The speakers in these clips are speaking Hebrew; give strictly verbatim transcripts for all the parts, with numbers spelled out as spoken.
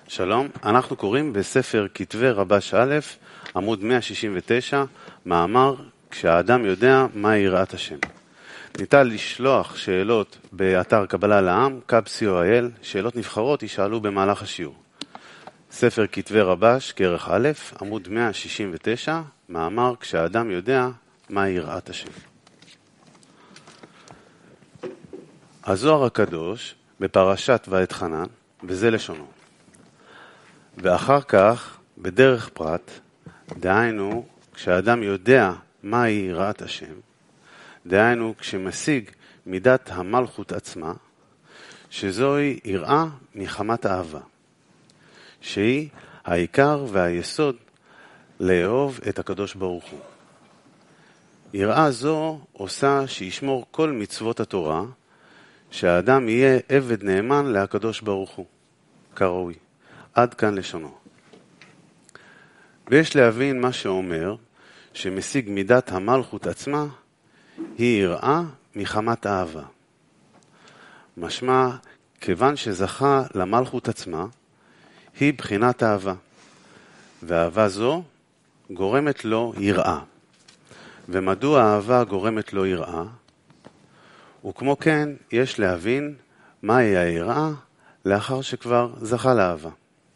שלום, אנחנו קוראים בספר כתבי רבש א', עמוד מאה שישים ותשע, מאמר כשהאדם יודע מה יראת השם. ניתן לשלוח שאלות באתר קבלה לעם, קאב סי או איי אל, שאלות נבחרות יישאלו במהלך השיעור. ספר כתבי רבש, כרך א', עמוד מאה שישים ותשע, מאמר כשהאדם יודע מה יראת השם. הזוהר הקדוש בפרשת ואתחנן, וזה לשונו. ואחר כך, בדרך פרט, דהיינו, כשאדם יודע מהי יראת השם, דהיינו, כשמשיג מידת המלכות עצמה, שזוהי יראה מחמת האהבה, שהיא העיקר והיסוד לאהוב את הקדוש ברוך הוא. יראה זו עושה שישמור כל מצוות התורה, שהאדם יהיה עבד נאמן להקדוש ברוך הוא, כראוי. עד כאן לשונו. ויש להבין מה שאומר שמשיג מידת המלכות עצמה היא יראה מחמת אהבה. משמע, כיוון שזכה למלכות עצמה, היא בחינת אהבה. ואהבה זו גורמת לו יראה. ומדוע האהבה גורמת לו יראה? וכמו כן, יש להבין מהי היראה לאחר שכבר זכה לאהבה.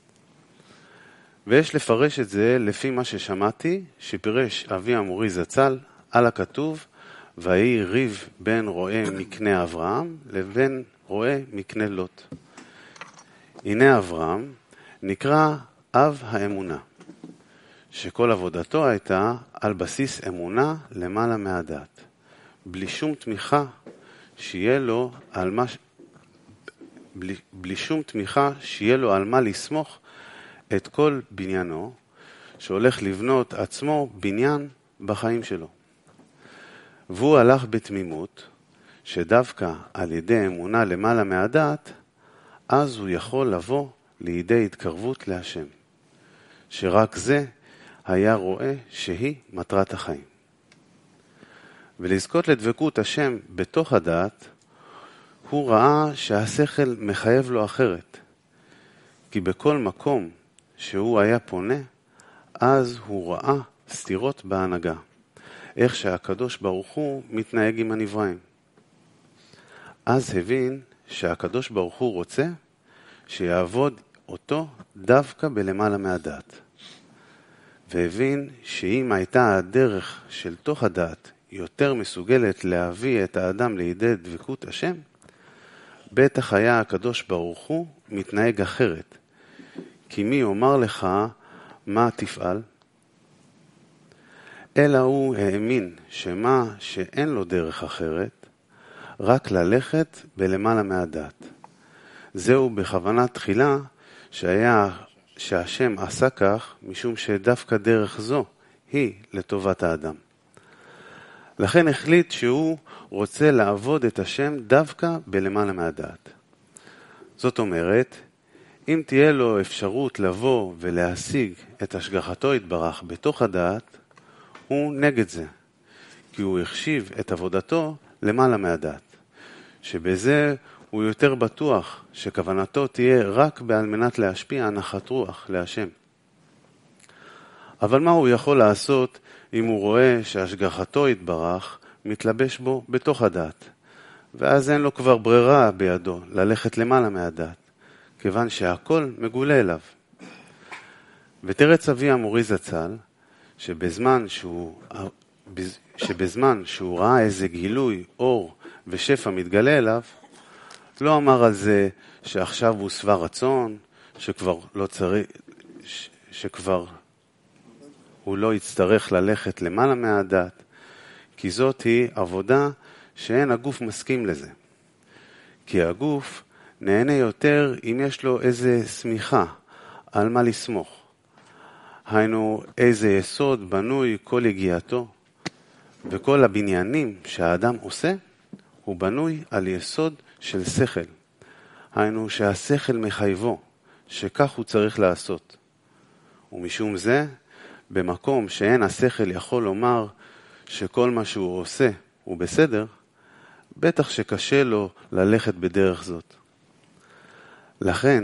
ויש לפרש את זה לפי מה ששמעתי, שפירש אבי המורי זצ"ל על הכתוב, ויהי ריב בין רועה מקנה אברהם לבין רועה מקנה לוט. הנה אברהם נקרא אב האמונה, שכל עבודתו הייתה על בסיס אמונה למעלה מהדעת, בלי שום תמיכה שיהיה לו על מה בלי, בלי שום תמיכה שיהיה לו על מה לסמוך את כל בניינו, שהולך לבנות עצמו בניין בחיים שלו. והוא הלך בתמימות, שדווקא על ידי אמונה למעלה מהדעת, אז הוא יכול לבוא לידי התקרבות להשם. שרק זה היה רואה שהיא מטרת החיים. ולזכות לדבקות השם בתוך הדעת, הוא ראה שהשכל מחייב לו אחרת. כי בכל מקום שהוא היה פונה, אז הוא ראה סתירות בהנהגה, איך שהקדוש ברוך הוא מתנהג עם הנבראים. אז הבין שהקדוש ברוך הוא רוצה שיעבוד אותו דווקא בלמעלה מהדעת. והבין שאם הייתה הדרך של תוך הדעת יותר מסוגלת להביא את האדם לידי דבקות השם, בטח היה הקדוש ברוך הוא מתנהג אחרת. כי מי אומר לך מה תפעל? אלא הוא האמין שמה שאין לו דרך אחרת, רק ללכת בלמעלה מהדעת. זהו בכוונה תחילה שהיה, שהשם עשה כך, משום שדווקא דרך זו היא לטובת האדם. לכן החליט שהוא רוצה לעבוד את השם דווקא בלמעלה מהדעת. זאת אומרת, אם תהיה לו אפשרות לבוא ולהשיג את השגחתו יתברך בתוך הדעת, הוא נגד זה, כי הוא החשיב את עבודתו למעלה מהדעת, שבזה הוא יותר בטוח שכוונתו תהיה רק בעל מנת להשפיע הנחת רוח להשם. אבל מה הוא יכול לעשות אם הוא רואה שהשגחתו יתברך מתלבש בו בתוך הדעת, ואז אין לו כבר ברירה בידו ללכת למעלה מהדעת, כיוון שהכל מגולה אליו. ותרץ אבי המורי זצ"ל, שבזמן שהוא, שבזמן שהוא ראה איזה גילוי, אור ושפע מתגלה אליו, לא אמר על זה שעכשיו הוא שבע רצון, שכבר לא צריך, שכבר הוא לא יצטרך ללכת למעלה מהדעת, כי זאת היא עבודה שאין הגוף מסכים לזה. כי הגוף נהנה יותר אם יש לו איזה סמיכה על מה לסמוך. היינו איזה יסוד בנוי כל הגיעתו, וכל הבניינים שהאדם עושה, הוא בנוי על יסוד של שכל. היינו שהשכל מחייבו, שכך הוא צריך לעשות. ומשום זה, במקום שאין השכל יכול לומר שכל מה שהוא עושה הוא בסדר, בטח שקשה לו ללכת בדרך זאת. לכן,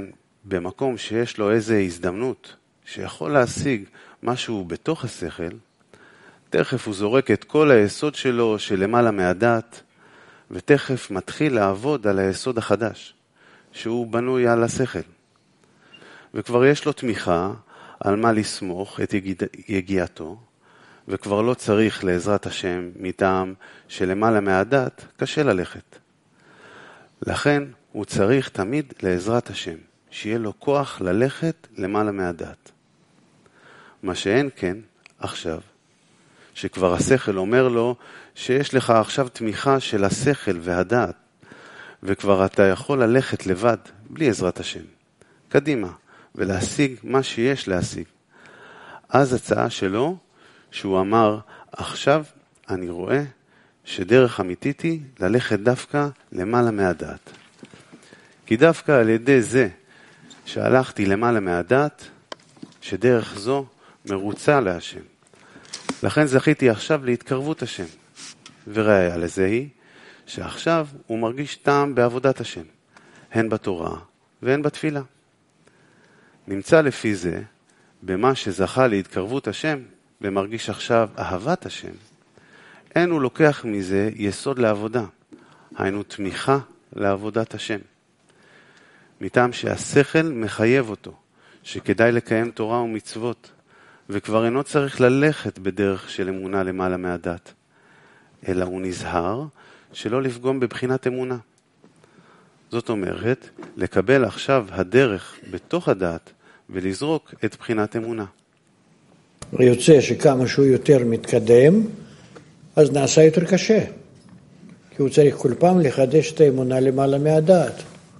במקום שיש לו איזו הזדמנות שיכול להשיג משהו בתוך השכל, תכף הוא זורק את כל היסוד שלו שלמעלה מהדעת, ותכף מתחיל לעבוד על היסוד החדש, שהוא בנוי על השכל. וכבר יש לו תמיכה על מה לסמוך את יגיעתו, וכבר לא צריך לעזרת השם מטעם שלמעלה מהדעת קשה ללכת. לכן הוא צריך תמיד לעזרת השם, שיהיה לו כוח ללכת למעלה מהדעת. מה שאין כן עכשיו, שכבר השכל אומר לו שיש לך עכשיו תמיכה של השכל והדעת, וכבר אתה יכול ללכת לבד בלי עזרת השם, קדימה, ולהשיג מה שיש להשיג. אז הצעה שלו, שהוא אמר, עכשיו אני רואה שדרך אמיתית היא ללכת דווקא למעלה מהדעת. כי דווקא על ידי זה שהלכתי למעלה מהדעת, שדרך זו מרוצה להשם. לכן זכיתי עכשיו להתקרבות השם. וראיה לזה היא שעכשיו הוא מרגיש טעם בעבודת השם, הן בתורה והן בתפילה. נמצא לפי זה, במה שזכה להתקרבות השם, ומרגיש עכשיו אהבת השם, אין הוא לוקח מזה יסוד לעבודה, היינו תמיכה לעבודת השם. מטעם שהשכל מחייב אותו, שכדאי לקיים תורה ומצוות, וכבר אינו צריך ללכת בדרך של אמונה למעלה מהדת, אלא הוא נזהר שלא לפגום בבחינת אמונה. זאת אומרת, לקבל עכשיו הדרך בתוך הדת, ולזרוק את בחינת אמונה. יוצא שכמה שהוא יותר מתקדם, אז נעשה יותר קשה. כי הוא צריך כל פעם לחדש את האמונה למעלה מהדעת.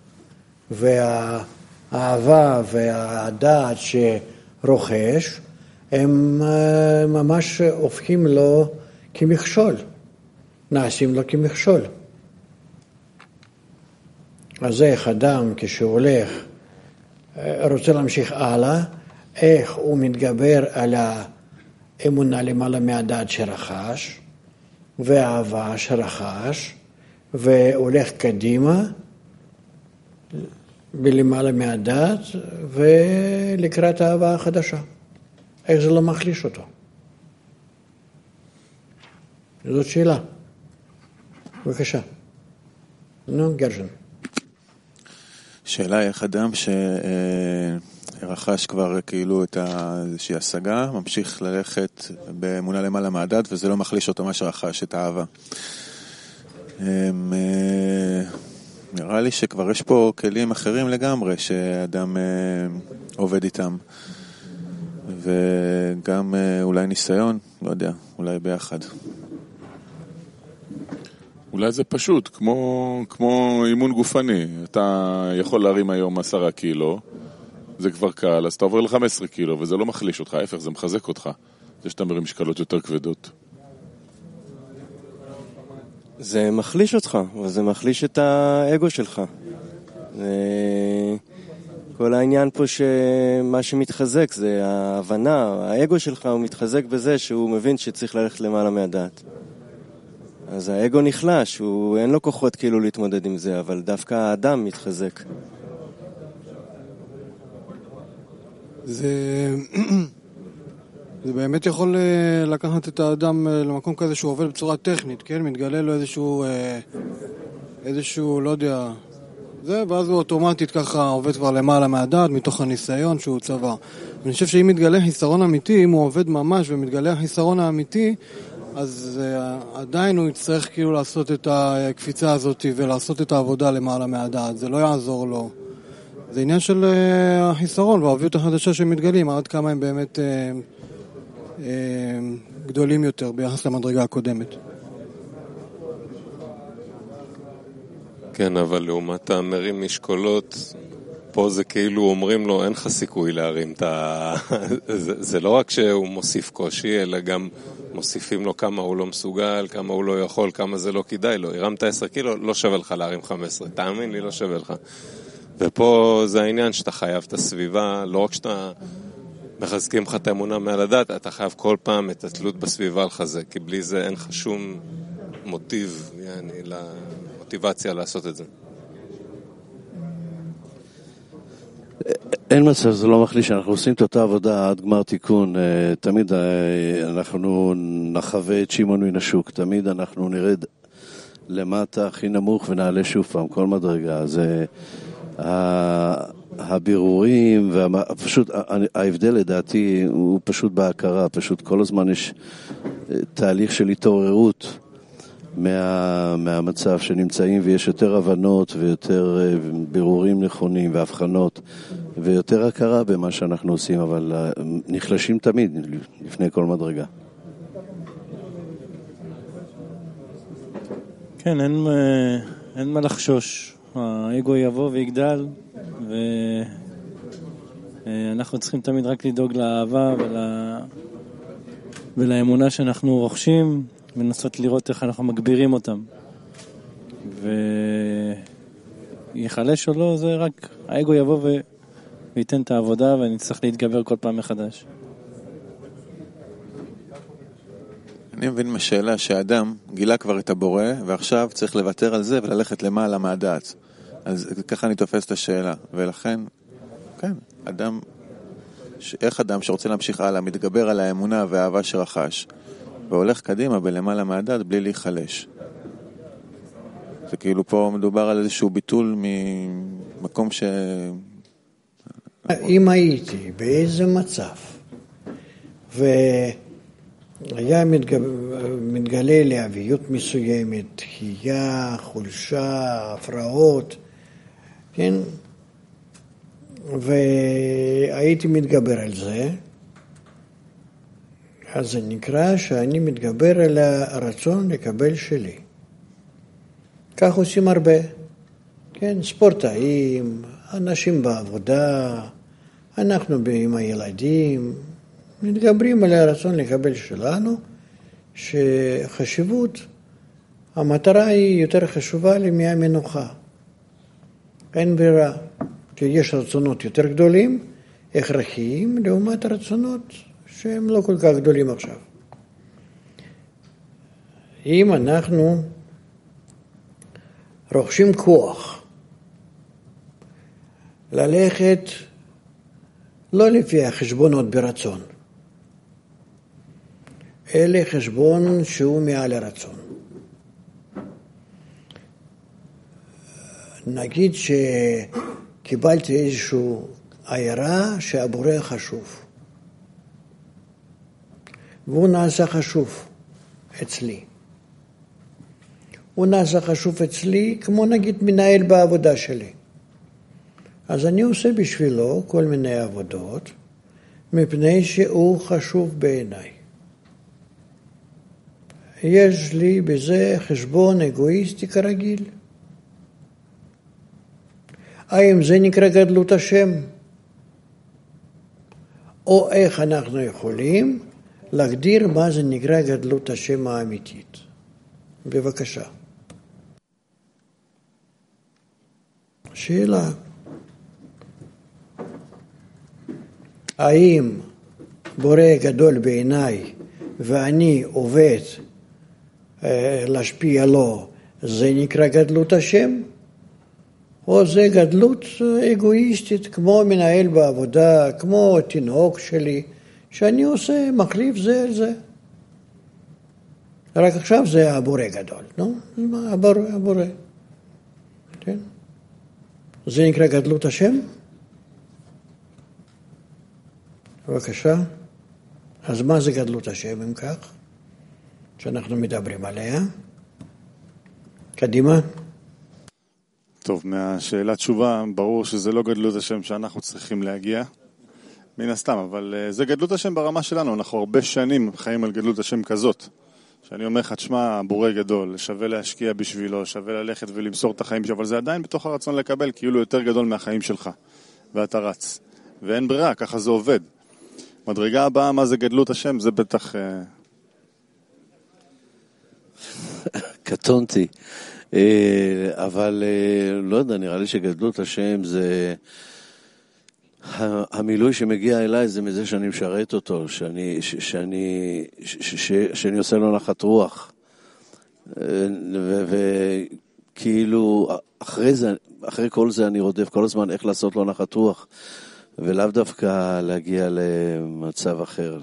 והאהבה והדעת שרוכש, הם ממש הופכים לו כמכשול. נעשים לו כמכשול. אז זה איך אדם כשהוא הולך, רוצה להמשיך הלאה, איך הוא מתגבר על האמונה למעלה מהדעת שרכש, והאהבה שרכש, והולך קדימה, בלמעלה מהדעת, ולקראת האהבה החדשה. איך זה לא מחליש אותו? זאת שאלה. בבקשה. נו, גרשן. שאלה איך אדם שרכש כבר כאילו את איזושהי השגה, ממשיך ללכת באמונה למעלה מהדעת, וזה לא מחליש אותו מה שרכש, את האהבה. נראה לי שכבר יש פה כלים אחרים לגמרי שאדם עובד איתם, וגם אולי ניסיון, לא יודע, אולי ביחד. אולי זה פשוט, כמו, כמו אימון גופני. אתה יכול להרים היום עשרה קילו, זה כבר קל, אז אתה עובר ל-חמישה עשר קילו, וזה לא מחליש אותך, ההפך, זה מחזק אותך. זה שאתה מרים משקלות יותר כבדות. זה מחליש אותך, וזה מחליש את האגו שלך. כל העניין פה שמה שמתחזק זה ההבנה, האגו שלך הוא מתחזק בזה שהוא מבין שצריך ללכת למעלה מהדעת. אז האגו נחלש, הוא אין לו כוחות כאילו להתמודד עם זה, אבל דווקא האדם מתחזק. זה, זה באמת יכול לקחת את האדם למקום כזה שהוא עובד בצורה טכנית, כן? מתגלה לו איזשהו, איזשהו, לא יודע, זה, ואז הוא אוטומטית ככה עובד כבר למעלה מהדעת, מתוך הניסיון שהוא צבא. אני חושב שאם מתגלה חיסרון אמיתי, אם הוא עובד ממש ומתגלה החיסרון האמיתי, אז uh, עדיין הוא יצטרך כאילו לעשות את הקפיצה הזאת ולעשות את העבודה למעלה מהדעת. זה לא יעזור לו. זה עניין של uh, החיסרון והעובדות החדשה שמתגלים, עד כמה הם באמת uh, uh, גדולים יותר ביחס למדרגה הקודמת. כן, אבל לעומת המרים משקולות, פה זה כאילו אומרים לו, אין לך סיכוי להרים את ה... זה, זה לא רק שהוא מוסיף קושי, אלא גם מוסיפים לו כמה הוא לא מסוגל, כמה הוא לא יכול, כמה זה לא כדאי לו. הרמת עשרה קילו, לא שווה לך להרים חמש עשרה. תאמין לי, לא שווה לך. ופה זה העניין שאתה חייב את הסביבה, לא רק שאתה מחזקים לך את האמונה מעל הדעת, אתה חייב כל פעם את התלות בסביבה לחזק, כי בלי זה אין לך שום מוטיב, יעני, למוטיבציה לעשות את זה. אין מצב, זה לא מחליש, אנחנו עושים את אותה עבודה עד גמר תיקון, תמיד אנחנו נחווה את שמעון מן השוק, תמיד אנחנו נרד למטה הכי נמוך ונעלה שוב פעם, כל מדרגה, זה הבירורים, פשוט ההבדל לדעתי הוא פשוט בהכרה, פשוט כל הזמן יש תהליך של התעוררות מה, מהמצב שנמצאים, ויש יותר הבנות ויותר בירורים נכונים והבחנות ויותר הכרה במה שאנחנו עושים, אבל נחלשים תמיד לפני כל מדרגה. כן, אין, אין מה לחשוש. האגו יבוא ויגדל, ואנחנו צריכים תמיד רק לדאוג לאהבה ול... ולאמונה שאנחנו רוכשים, ולנסות לראות איך אנחנו מגבירים אותם. ויחלש או לא, זה רק האגו יבוא ו... וייתן את העבודה, ונצטרך להתגבר כל פעם מחדש. אני מבין מהשאלה שהאדם גילה כבר את הבורא, ועכשיו צריך לוותר על זה וללכת למעלה מהדעת. אז ככה אני תופס את השאלה, ולכן, כן, אדם, איך אדם שרוצה להמשיך הלאה, מתגבר על האמונה והאהבה שרכש, והולך קדימה בלמעלה מהדעת בלי להיחלש. זה כאילו פה מדובר על איזשהו ביטול ממקום ש... אם הייתי באיזה מצב, והיה מתגלה להביות מסוימת, דחייה, חולשה, הפרעות, כן? והייתי מתגבר על זה, אז זה נקרא שאני מתגבר על הרצון לקבל שלי. כך עושים הרבה, כן? ספורטאים, אנשים בעבודה, אנחנו עם הילדים, מתגברים על הרצון לקבל שלנו, שחשיבות, המטרה היא יותר חשובה לי מהמנוחה. אין ברירה, כי יש רצונות יותר גדולים, הכרחיים, לעומת הרצונות שהם לא כל כך גדולים עכשיו. אם אנחנו רוכשים כוח, ללכת לא לפי החשבונות ברצון, אלא חשבון שהוא מעל הרצון. נגיד שקיבלתי איזשהו עיירה שהבורא חשוב, והוא נעשה חשוב אצלי. הוא נעשה חשוב אצלי כמו נגיד מנהל בעבודה שלי. אז אני עושה בשבילו כל מיני עבודות, מפני שהוא חשוב בעיניי. יש לי בזה חשבון אגואיסטי כרגיל. האם זה נקרא גדלות השם? או איך אנחנו יכולים להגדיר מה זה נקרא גדלות השם האמיתית? בבקשה. שאלה. האם בורא גדול בעיניי ואני עובד אה, להשפיע לו, זה נקרא גדלות השם? או זה גדלות אגואיסטית, כמו מנהל בעבודה, כמו תינוק שלי, שאני עושה, מחליף זה על זה. רק עכשיו זה הבורא גדול, לא? הבורא, הבורא. כן? זה נקרא גדלות השם? בבקשה. אז מה זה גדלות השם אם כך? שאנחנו מדברים עליה. קדימה. טוב, מהשאלה תשובה, ברור שזה לא גדלות השם שאנחנו צריכים להגיע. מן הסתם, אבל זה גדלות השם ברמה שלנו. אנחנו הרבה שנים חיים על גדלות השם כזאת. שאני אומר לך, תשמע, בורא גדול, שווה להשקיע בשבילו, שווה ללכת ולמסור את החיים שלו, אבל זה עדיין בתוך הרצון לקבל, כאילו יותר גדול מהחיים שלך. ואתה רץ. ואין ברירה, ככה זה עובד. מדרגה הבאה, מה זה גדלות השם? זה בטח... קטונתי. אבל לא יודע, נראה לי שגדלות השם זה... המילוי שמגיע אליי זה מזה שאני משרת אותו, שאני, שאני, שאני עושה לו נחת רוח. כאילו, אחרי זה, אחרי כל זה אני רודף כל הזמן איך לעשות לו נחת רוח, ולאו דווקא להגיע למצב אחר.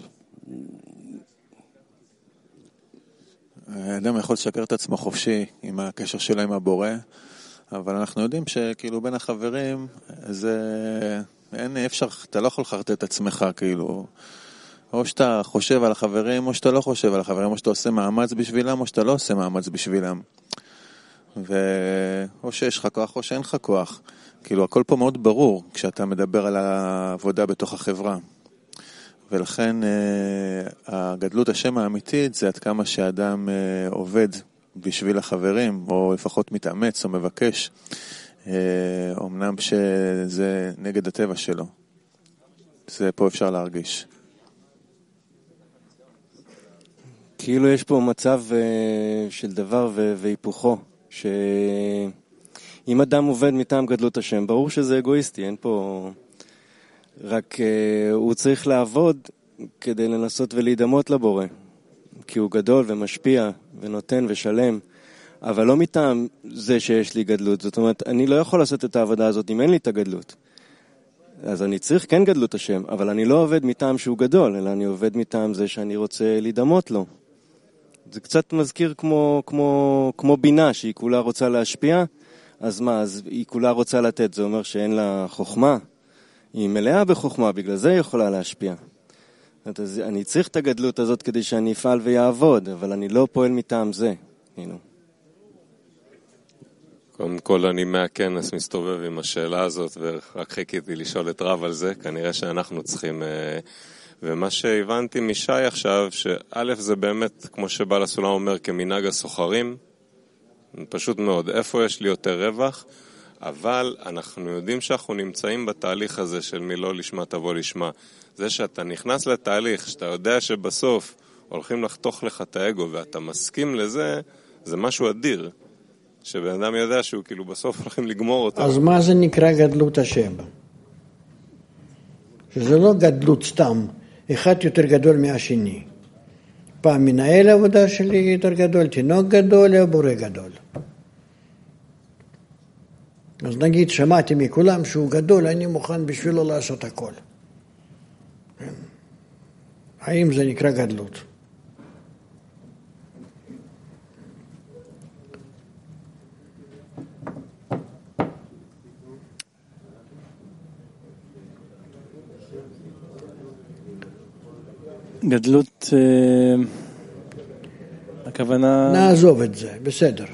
האדם יכול לשקר את עצמו חופשי עם הקשר שלו עם הבורא, אבל אנחנו יודעים שכאילו בין החברים, זה, אין, אפשר, אתה לא יכול לחרטט את עצמך, כאילו, או שאתה חושב על החברים, או שאתה לא חושב על החברים, או שאתה עושה מאמץ בשבילם, או שאתה לא עושה מאמץ בשבילם. ו... או שיש לך כוח, או שאין לך כוח. כאילו, הכל פה מאוד ברור, כשאתה מדבר על העבודה בתוך החברה. ולכן, הגדלות השם האמיתית, זה עד כמה שאדם עובד בשביל החברים, או לפחות מתאמץ או מבקש, אמנם שזה נגד הטבע שלו. זה פה אפשר להרגיש. כאילו יש פה מצב של דבר והיפוכו, שאם אדם עובד מטעם גדלות השם, ברור שזה אגואיסטי, אין פה... רק הוא צריך לעבוד כדי לנסות ולהידמות לבורא, כי הוא גדול ומשפיע ונותן ושלם, אבל לא מטעם זה שיש לי גדלות. זאת אומרת, אני לא יכול לעשות את העבודה הזאת אם אין לי את הגדלות. אז אני צריך כן גדלות השם, אבל אני לא עובד מטעם שהוא גדול, אלא אני עובד מטעם זה שאני רוצה להידמות לו. זה קצת מזכיר כמו, כמו, כמו בינה שהיא כולה רוצה להשפיע, אז מה, אז היא כולה רוצה לתת, זה אומר שאין לה חוכמה. היא מלאה בחוכמה, בגלל זה היא יכולה להשפיע. אז אני צריך את הגדלות הזאת כדי שאני אפעל ויעבוד, אבל אני לא פועל מטעם זה. הנה. קודם כל אני מהכנס מסתובב עם השאלה הזאת, ורק חיכיתי לשאול את רב על זה, כנראה שאנחנו צריכים... ומה שהבנתי משי עכשיו, שא' זה באמת, כמו שבעל הסולם אומר, כמנהג הסוחרים, פשוט מאוד, איפה יש לי יותר רווח, אבל אנחנו יודעים שאנחנו נמצאים בתהליך הזה של מי לא לשמה תבוא לשמה. זה שאתה נכנס לתהליך, שאתה יודע שבסוף הולכים לחתוך לך את האגו, ואתה מסכים לזה, זה משהו אדיר. שבן אדם יודע שהוא כאילו בסוף הולכים לגמור אותו. אז מה זה נקרא גדלות השם? שזה לא גדלות סתם, אחד יותר גדול מהשני. פעם מנהל העבודה שלי יותר גדול, תינוק גדול, או בורא גדול. אז נגיד, שמעתי מכולם שהוא גדול, אני מוכן בשבילו לעשות הכל. האם זה נקרא גדלות? גדלות, הכוונה... נעזוב את זה, בסדר.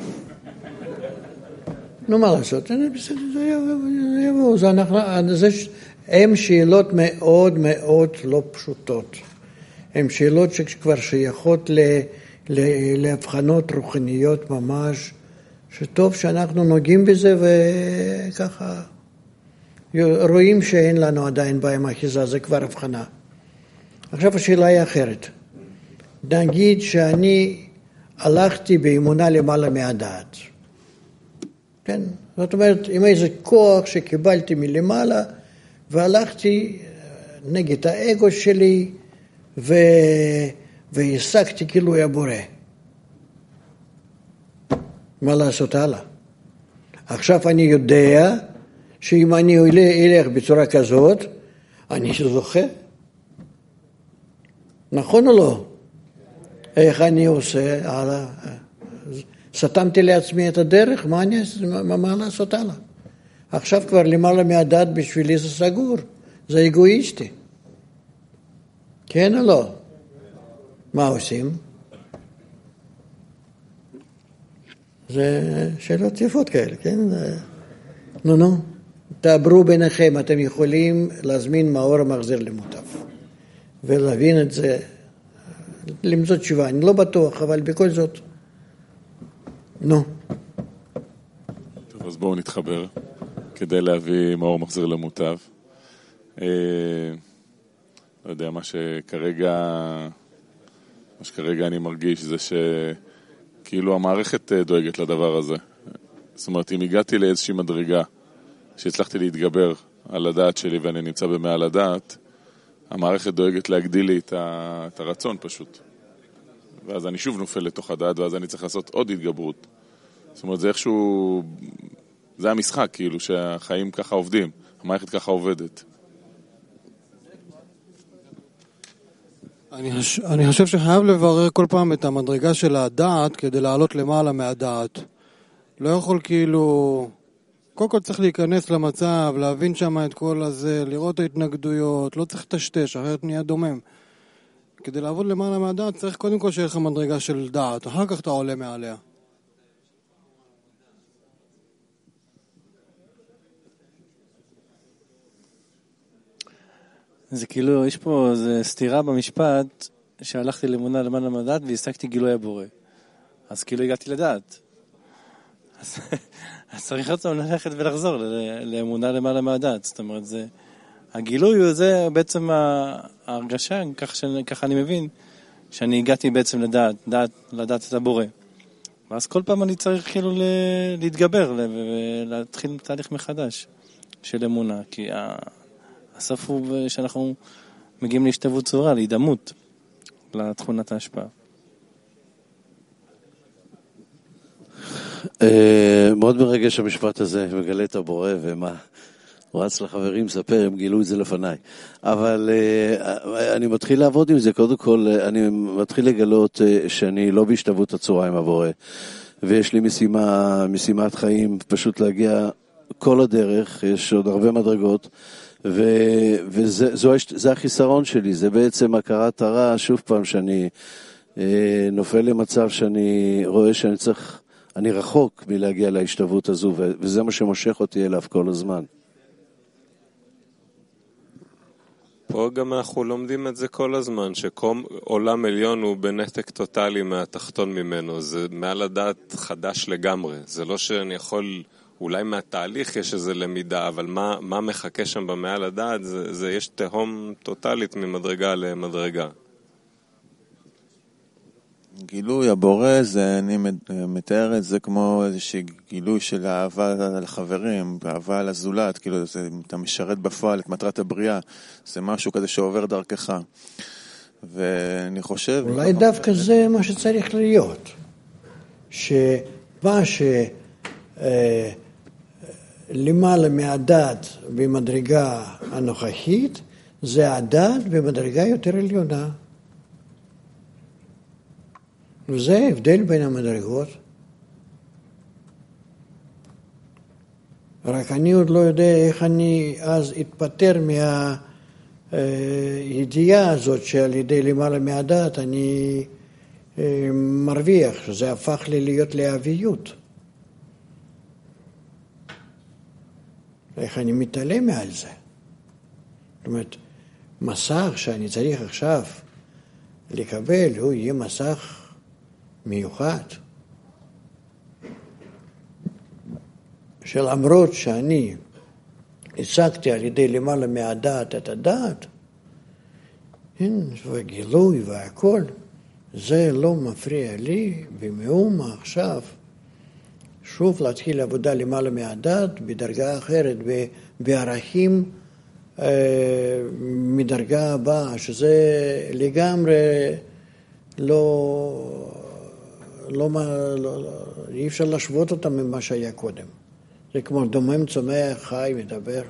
נו, מה לעשות? בסדר, זה יבוא, זה אנחנו... הן שאלות מאוד מאוד לא פשוטות. הן שאלות שכבר שייכות להבחנות רוחניות ממש, שטוב שאנחנו נוגעים בזה וככה רואים שאין לנו עדיין בהם אחיזה, זה כבר הבחנה. עכשיו השאלה היא אחרת. נגיד שאני הלכתי באמונה למעלה מהדעת. כן? זאת אומרת, עם איזה כוח שקיבלתי מלמעלה, והלכתי נגד האגו שלי, ו... והשגתי גילוי הבורא. מה לעשות הלאה? עכשיו אני יודע שאם אני אלך בצורה כזאת, אני זוכה. נכון או לא? איך אני עושה הלאה? סתמתי לעצמי את הדרך, מה, אני, מה, מה לעשות הלאה? עכשיו כבר למעלה מהדעת בשבילי זה סגור, זה אגואיסטי. כן או לא? מה עושים? זה שאלות יפות כאלה, כן? נו נו, תעברו ביניכם, אתם יכולים להזמין מאור המחזיר למוטב. ולהבין את זה, למצוא תשובה, אני לא בטוח, אבל בכל זאת, נו. טוב, אז בואו נתחבר, כדי להביא מאור מחזיר למוטב. אה, לא יודע, מה שכרגע, מה שכרגע אני מרגיש זה שכאילו המערכת דואגת לדבר הזה. זאת אומרת, אם הגעתי לאיזושהי מדרגה, שהצלחתי להתגבר על הדעת שלי ואני נמצא במעל הדעת, המערכת דואגת להגדיל לי את הרצון פשוט. ואז אני שוב נופל לתוך הדעת, ואז אני צריך לעשות עוד התגברות. זאת אומרת, זה איכשהו, זה המשחק, כאילו, שהחיים ככה עובדים, המערכת ככה עובדת. אני, חש... אני חושב שחייב לברר כל פעם את המדרגה של הדעת כדי לעלות למעלה מהדעת. לא יכול כאילו... קודם כל צריך להיכנס למצב, להבין שם את כל הזה, לראות את ההתנגדויות, לא צריך לטשטש, אחרת נהיה דומם. כדי לעבוד למעלה מהדעת צריך קודם כל שיהיה לך מדרגה של דעת, אחר כך אתה עולה מעליה. זה כאילו, יש פה איזו סתירה במשפט, שהלכתי לאמונה למעלה מהדעת והשגתי גילוי הבורא. אז כאילו הגעתי לדעת. אז, אז צריך עוד פעם ללכת ולחזור לאמונה למעלה מהדעת. זאת אומרת, זה, הגילוי זה בעצם ההרגשה, כך, ככה אני מבין, שאני הגעתי בעצם לדעת, לדעת, לדעת את הבורא. ואז כל פעם אני צריך כאילו להתגבר ולהתחיל תהליך מחדש של אמונה, כי הסוף הוא שאנחנו מגיעים להשתוות צורה, להידמות לתכונת ההשפעה. מאוד מרגש המשפט הזה, מגלה את הבורא ומה הוא רץ לחברים, ספר, הם גילו את זה לפניי. אבל אני מתחיל לעבוד עם זה, קודם כל אני מתחיל לגלות שאני לא בהשתוות הצורה עם הבורא, ויש לי משימה, משימת חיים, פשוט להגיע כל הדרך, יש עוד הרבה מדרגות, ו- וזה זו, זה החיסרון שלי, זה בעצם הכרת הרע, שוב פעם שאני אה, נופל למצב שאני רואה שאני צריך, אני רחוק מלהגיע להשתוות הזו, ו- וזה מה שמושך אותי אליו כל הזמן. פה גם אנחנו לומדים את זה כל הזמן, שעולם עליון הוא בנתק טוטלי מהתחתון ממנו, זה מעל הדעת חדש לגמרי, זה לא שאני יכול... אולי מהתהליך יש איזו למידה, אבל מה, מה מחכה שם במעל הדעת, זה, זה יש תהום טוטלית ממדרגה למדרגה. גילוי הבורא, זה, אני מתאר את זה כמו איזושהי גילוי של אהבה לחברים, אהבה לזולת, כאילו זה, אתה משרת בפועל את מטרת הבריאה, זה משהו כזה שעובר דרכך. ואני חושב... אולי דווקא זה מה שצריך להיות. שמה ש... למעלה מהדת במדרגה הנוכחית, זה הדת במדרגה יותר עליונה. וזה הבדל בין המדרגות. רק אני עוד לא יודע איך אני אז אתפטר מהידיעה הזאת שעל ידי למעלה מהדת אני מרוויח, שזה הפך לי להיות לאהביות. איך אני מתעלם מעל זה. זאת אומרת, מסך שאני צריך עכשיו לקבל, הוא יהיה מסך מיוחד. שלמרות שאני השגתי על ידי למעלה מהדעת את הדעת, והגילוי והכל, זה לא מפריע לי במאומה עכשיו. שוב להתחיל עבודה למעלה מהדעת, בדרגה אחרת, בערכים אה, מדרגה הבאה, שזה לגמרי לא, לא, לא, לא, אי אפשר להשוות אותם ממה שהיה קודם. זה כמו דומם, צומח, חי, מדבר.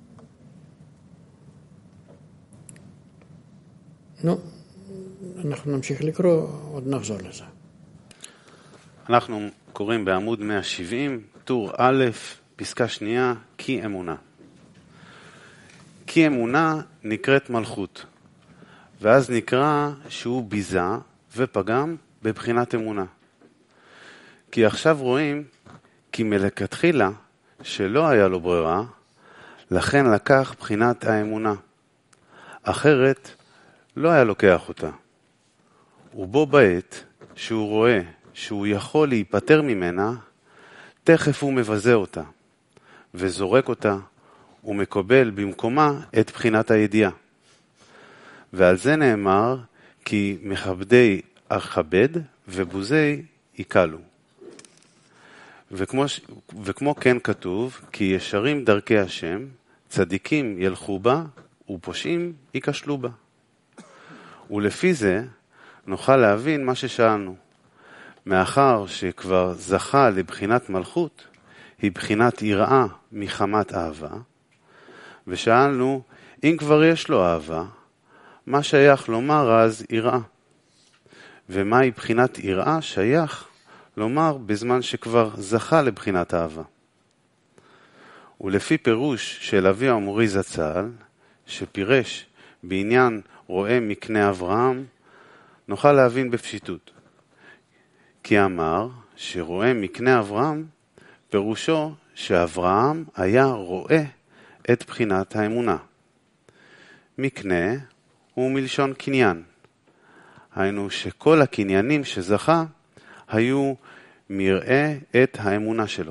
נו, אנחנו נמשיך לקרוא, עוד נחזור לזה. אנחנו קוראים בעמוד מאה שבעים, טור א', פסקה שנייה, כי אמונה. כי אמונה נקראת מלכות, ואז נקרא שהוא ביזה ופגם בבחינת אמונה. כי עכשיו רואים כי מלכתחילה שלא היה לו ברירה, לכן לקח בחינת האמונה. אחרת לא היה לוקח אותה. ובו בעת שהוא רואה שהוא יכול להיפטר ממנה, תכף הוא מבזה אותה, וזורק אותה, ומקבל במקומה את בחינת הידיעה. ועל זה נאמר, כי מכבדי אכבד, ובוזי יקלו. וכמו, וכמו כן כתוב, כי ישרים דרכי השם, צדיקים ילכו בה, ופושעים יקשלו בה. ולפי זה נוכל להבין מה ששאלנו. מאחר שכבר זכה לבחינת מלכות, היא בחינת יראה מחמת אהבה, ושאלנו, אם כבר יש לו אהבה, מה שייך לומר אז יראה? ומהי בחינת יראה שייך לומר בזמן שכבר זכה לבחינת אהבה? ולפי פירוש של אבי האמורי זצ"ל, שפירש בעניין רואה מקנה אברהם, נוכל להבין בפשיטות. כי אמר שרואה מקנה אברהם, פירושו שאברהם היה רואה את בחינת האמונה. מקנה הוא מלשון קניין. היינו שכל הקניינים שזכה היו מראה את האמונה שלו.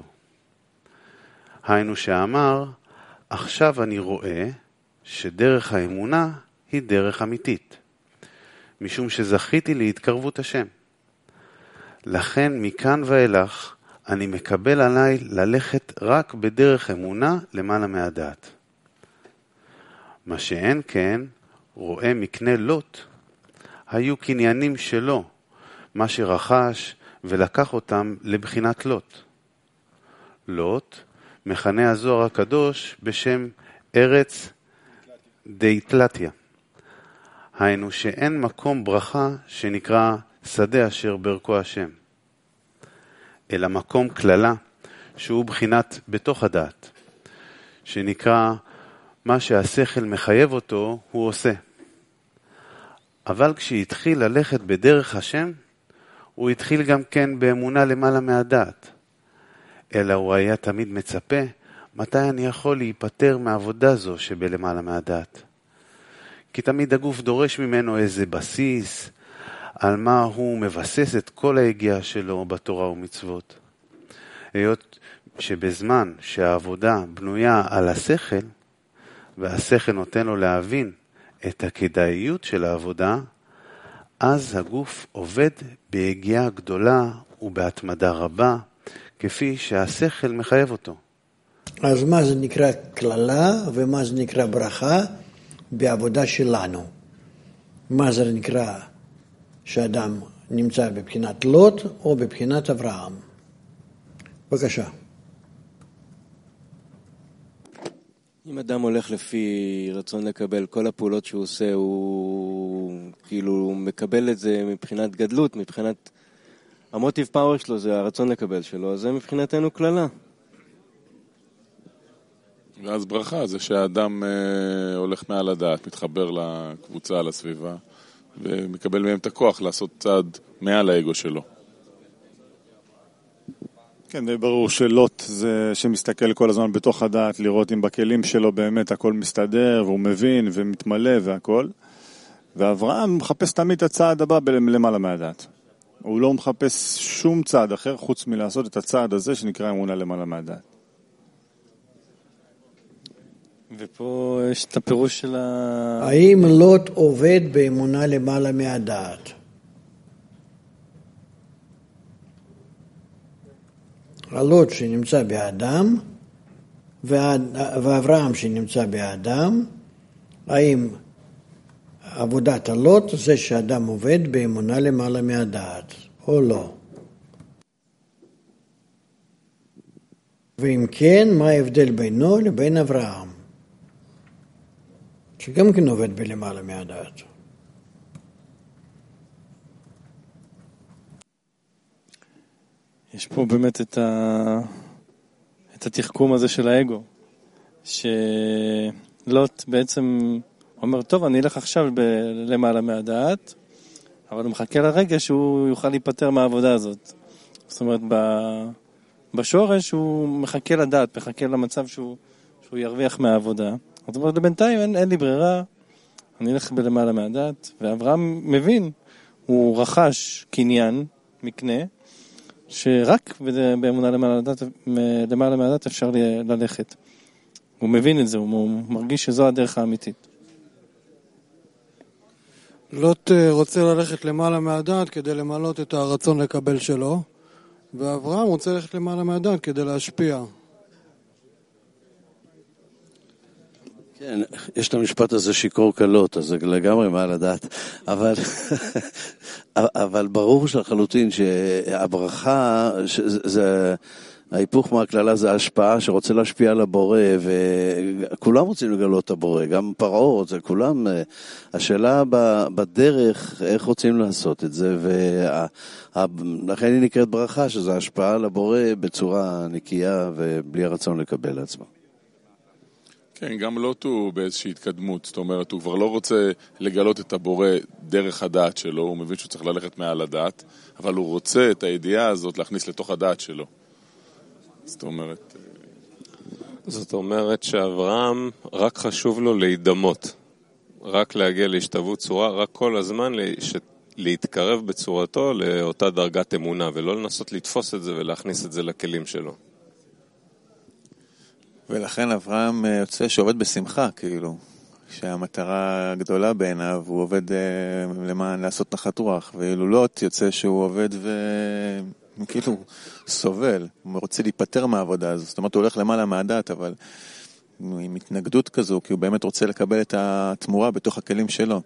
היינו שאמר, עכשיו אני רואה שדרך האמונה היא דרך אמיתית, משום שזכיתי להתקרבות השם. לכן מכאן ואילך אני מקבל עליי ללכת רק בדרך אמונה למעלה מהדעת. מה שאין כן, רואה מקנה לוט, היו קניינים שלו, מה שרכש ולקח אותם לבחינת לוט. לוט מכנה הזוהר הקדוש בשם ארץ דאיטלטיה. היינו שאין מקום ברכה שנקרא שדה אשר ברכו השם, אלא מקום כללה שהוא בחינת בתוך הדעת, שנקרא מה שהשכל מחייב אותו הוא עושה. אבל כשהתחיל ללכת בדרך השם, הוא התחיל גם כן באמונה למעלה מהדעת. אלא הוא היה תמיד מצפה, מתי אני יכול להיפטר מעבודה זו שבלמעלה מהדעת. כי תמיד הגוף דורש ממנו איזה בסיס, על מה הוא מבסס את כל ההגיעה שלו בתורה ומצוות. היות שבזמן שהעבודה בנויה על השכל, והשכל נותן לו להבין את הכדאיות של העבודה, אז הגוף עובד בהגיעה גדולה ובהתמדה רבה, כפי שהשכל מחייב אותו. אז מה זה נקרא כללה ומה זה נקרא ברכה בעבודה שלנו? מה זה נקרא שאדם נמצא בבחינת לוט או בבחינת אברהם? בבקשה. אם אדם הולך לפי רצון לקבל כל הפעולות שהוא עושה, הוא כאילו מקבל את זה מבחינת גדלות, מבחינת המוטיב פאוור שלו, זה הרצון לקבל שלו, אז זה מבחינתנו כללה. ואז ברכה זה שהאדם אה, הולך מעל הדעת, מתחבר לקבוצה, לסביבה, ומקבל מהם את הכוח לעשות צעד מעל האגו שלו. כן, די ברור שלוט זה שמסתכל כל הזמן בתוך הדעת, לראות אם בכלים שלו באמת הכל מסתדר, והוא מבין ומתמלא והכל. ואברהם מחפש תמיד את הצעד הבא למעלה מהדעת. הוא לא מחפש שום צעד אחר חוץ מלעשות את הצעד הזה שנקרא אמונה למעלה מהדעת. ופה יש את הפירוש של ה... האם לוט עובד באמונה למעלה מהדעת? הלוט שנמצא באדם ואברהם שנמצא באדם, האם עבודת הלוט זה שאדם עובד באמונה למעלה מהדעת או לא? ואם כן, מה ההבדל בינו לבין אברהם, שגם כן עובד בלמעלה מהדעת? יש פה באמת את, ה... את התחכום הזה של האגו, שלוט בעצם אומר, טוב, אני אלך עכשיו ב... למעלה מהדעת, אבל הוא מחכה לרגע שהוא יוכל להיפטר מהעבודה הזאת. זאת אומרת, ב... בשורש הוא מחכה לדעת, מחכה למצב שהוא, שהוא ירוויח מהעבודה. זאת אומרת, לבינתיים אין, אין לי ברירה, אני אלך בלמעלה מהדעת, ואברהם מבין, הוא רכש קניין, מקנה, שרק באמונה למעלה מהדעת, למעלה מהדעת אפשר ללכת. הוא מבין את זה, הוא מרגיש שזו הדרך האמיתית. לוט רוצה ללכת למעלה מהדעת כדי למלות את הרצון לקבל שלו, ואברהם רוצה ללכת למעלה מהדעת כדי להשפיע. כן, יש את המשפט הזה שיקור קלות, אז זה לגמרי מעל הדעת, אבל, אבל ברור שלחלוטין שהברכה, זה, ההיפוך מהכללה זה ההשפעה שרוצה להשפיע על הבורא, וכולם רוצים לגלות את הבורא, גם פרעה, זה כולם, השאלה בדרך, איך רוצים לעשות את זה, ולכן היא נקראת ברכה, שזה השפעה על הבורא בצורה נקייה, ובלי הרצון לקבל לעצמו. כן, גם לוט הוא באיזושהי התקדמות, זאת אומרת, הוא כבר לא רוצה לגלות את הבורא דרך הדעת שלו, הוא מבין שהוא צריך ללכת מעל הדעת, אבל הוא רוצה את הידיעה הזאת להכניס לתוך הדעת שלו. זאת אומרת... זאת אומרת שאברהם רק חשוב לו להידמות, רק להגיע להשתוות צורה, רק כל הזמן להתקרב בצורתו לאותה דרגת אמונה, ולא לנסות לתפוס את זה ולהכניס את זה לכלים שלו. ולכן אברהם יוצא שעובד בשמחה, כאילו, שהמטרה הגדולה בעיניו, הוא עובד למען לעשות נחת רוח, ואילו לוט יוצא שהוא עובד וכאילו סובל, הוא רוצה להיפטר מהעבודה הזו, זאת אומרת הוא הולך למעלה מהדת, אבל עם התנגדות כזו, כי הוא באמת רוצה לקבל את התמורה בתוך הכלים שלו.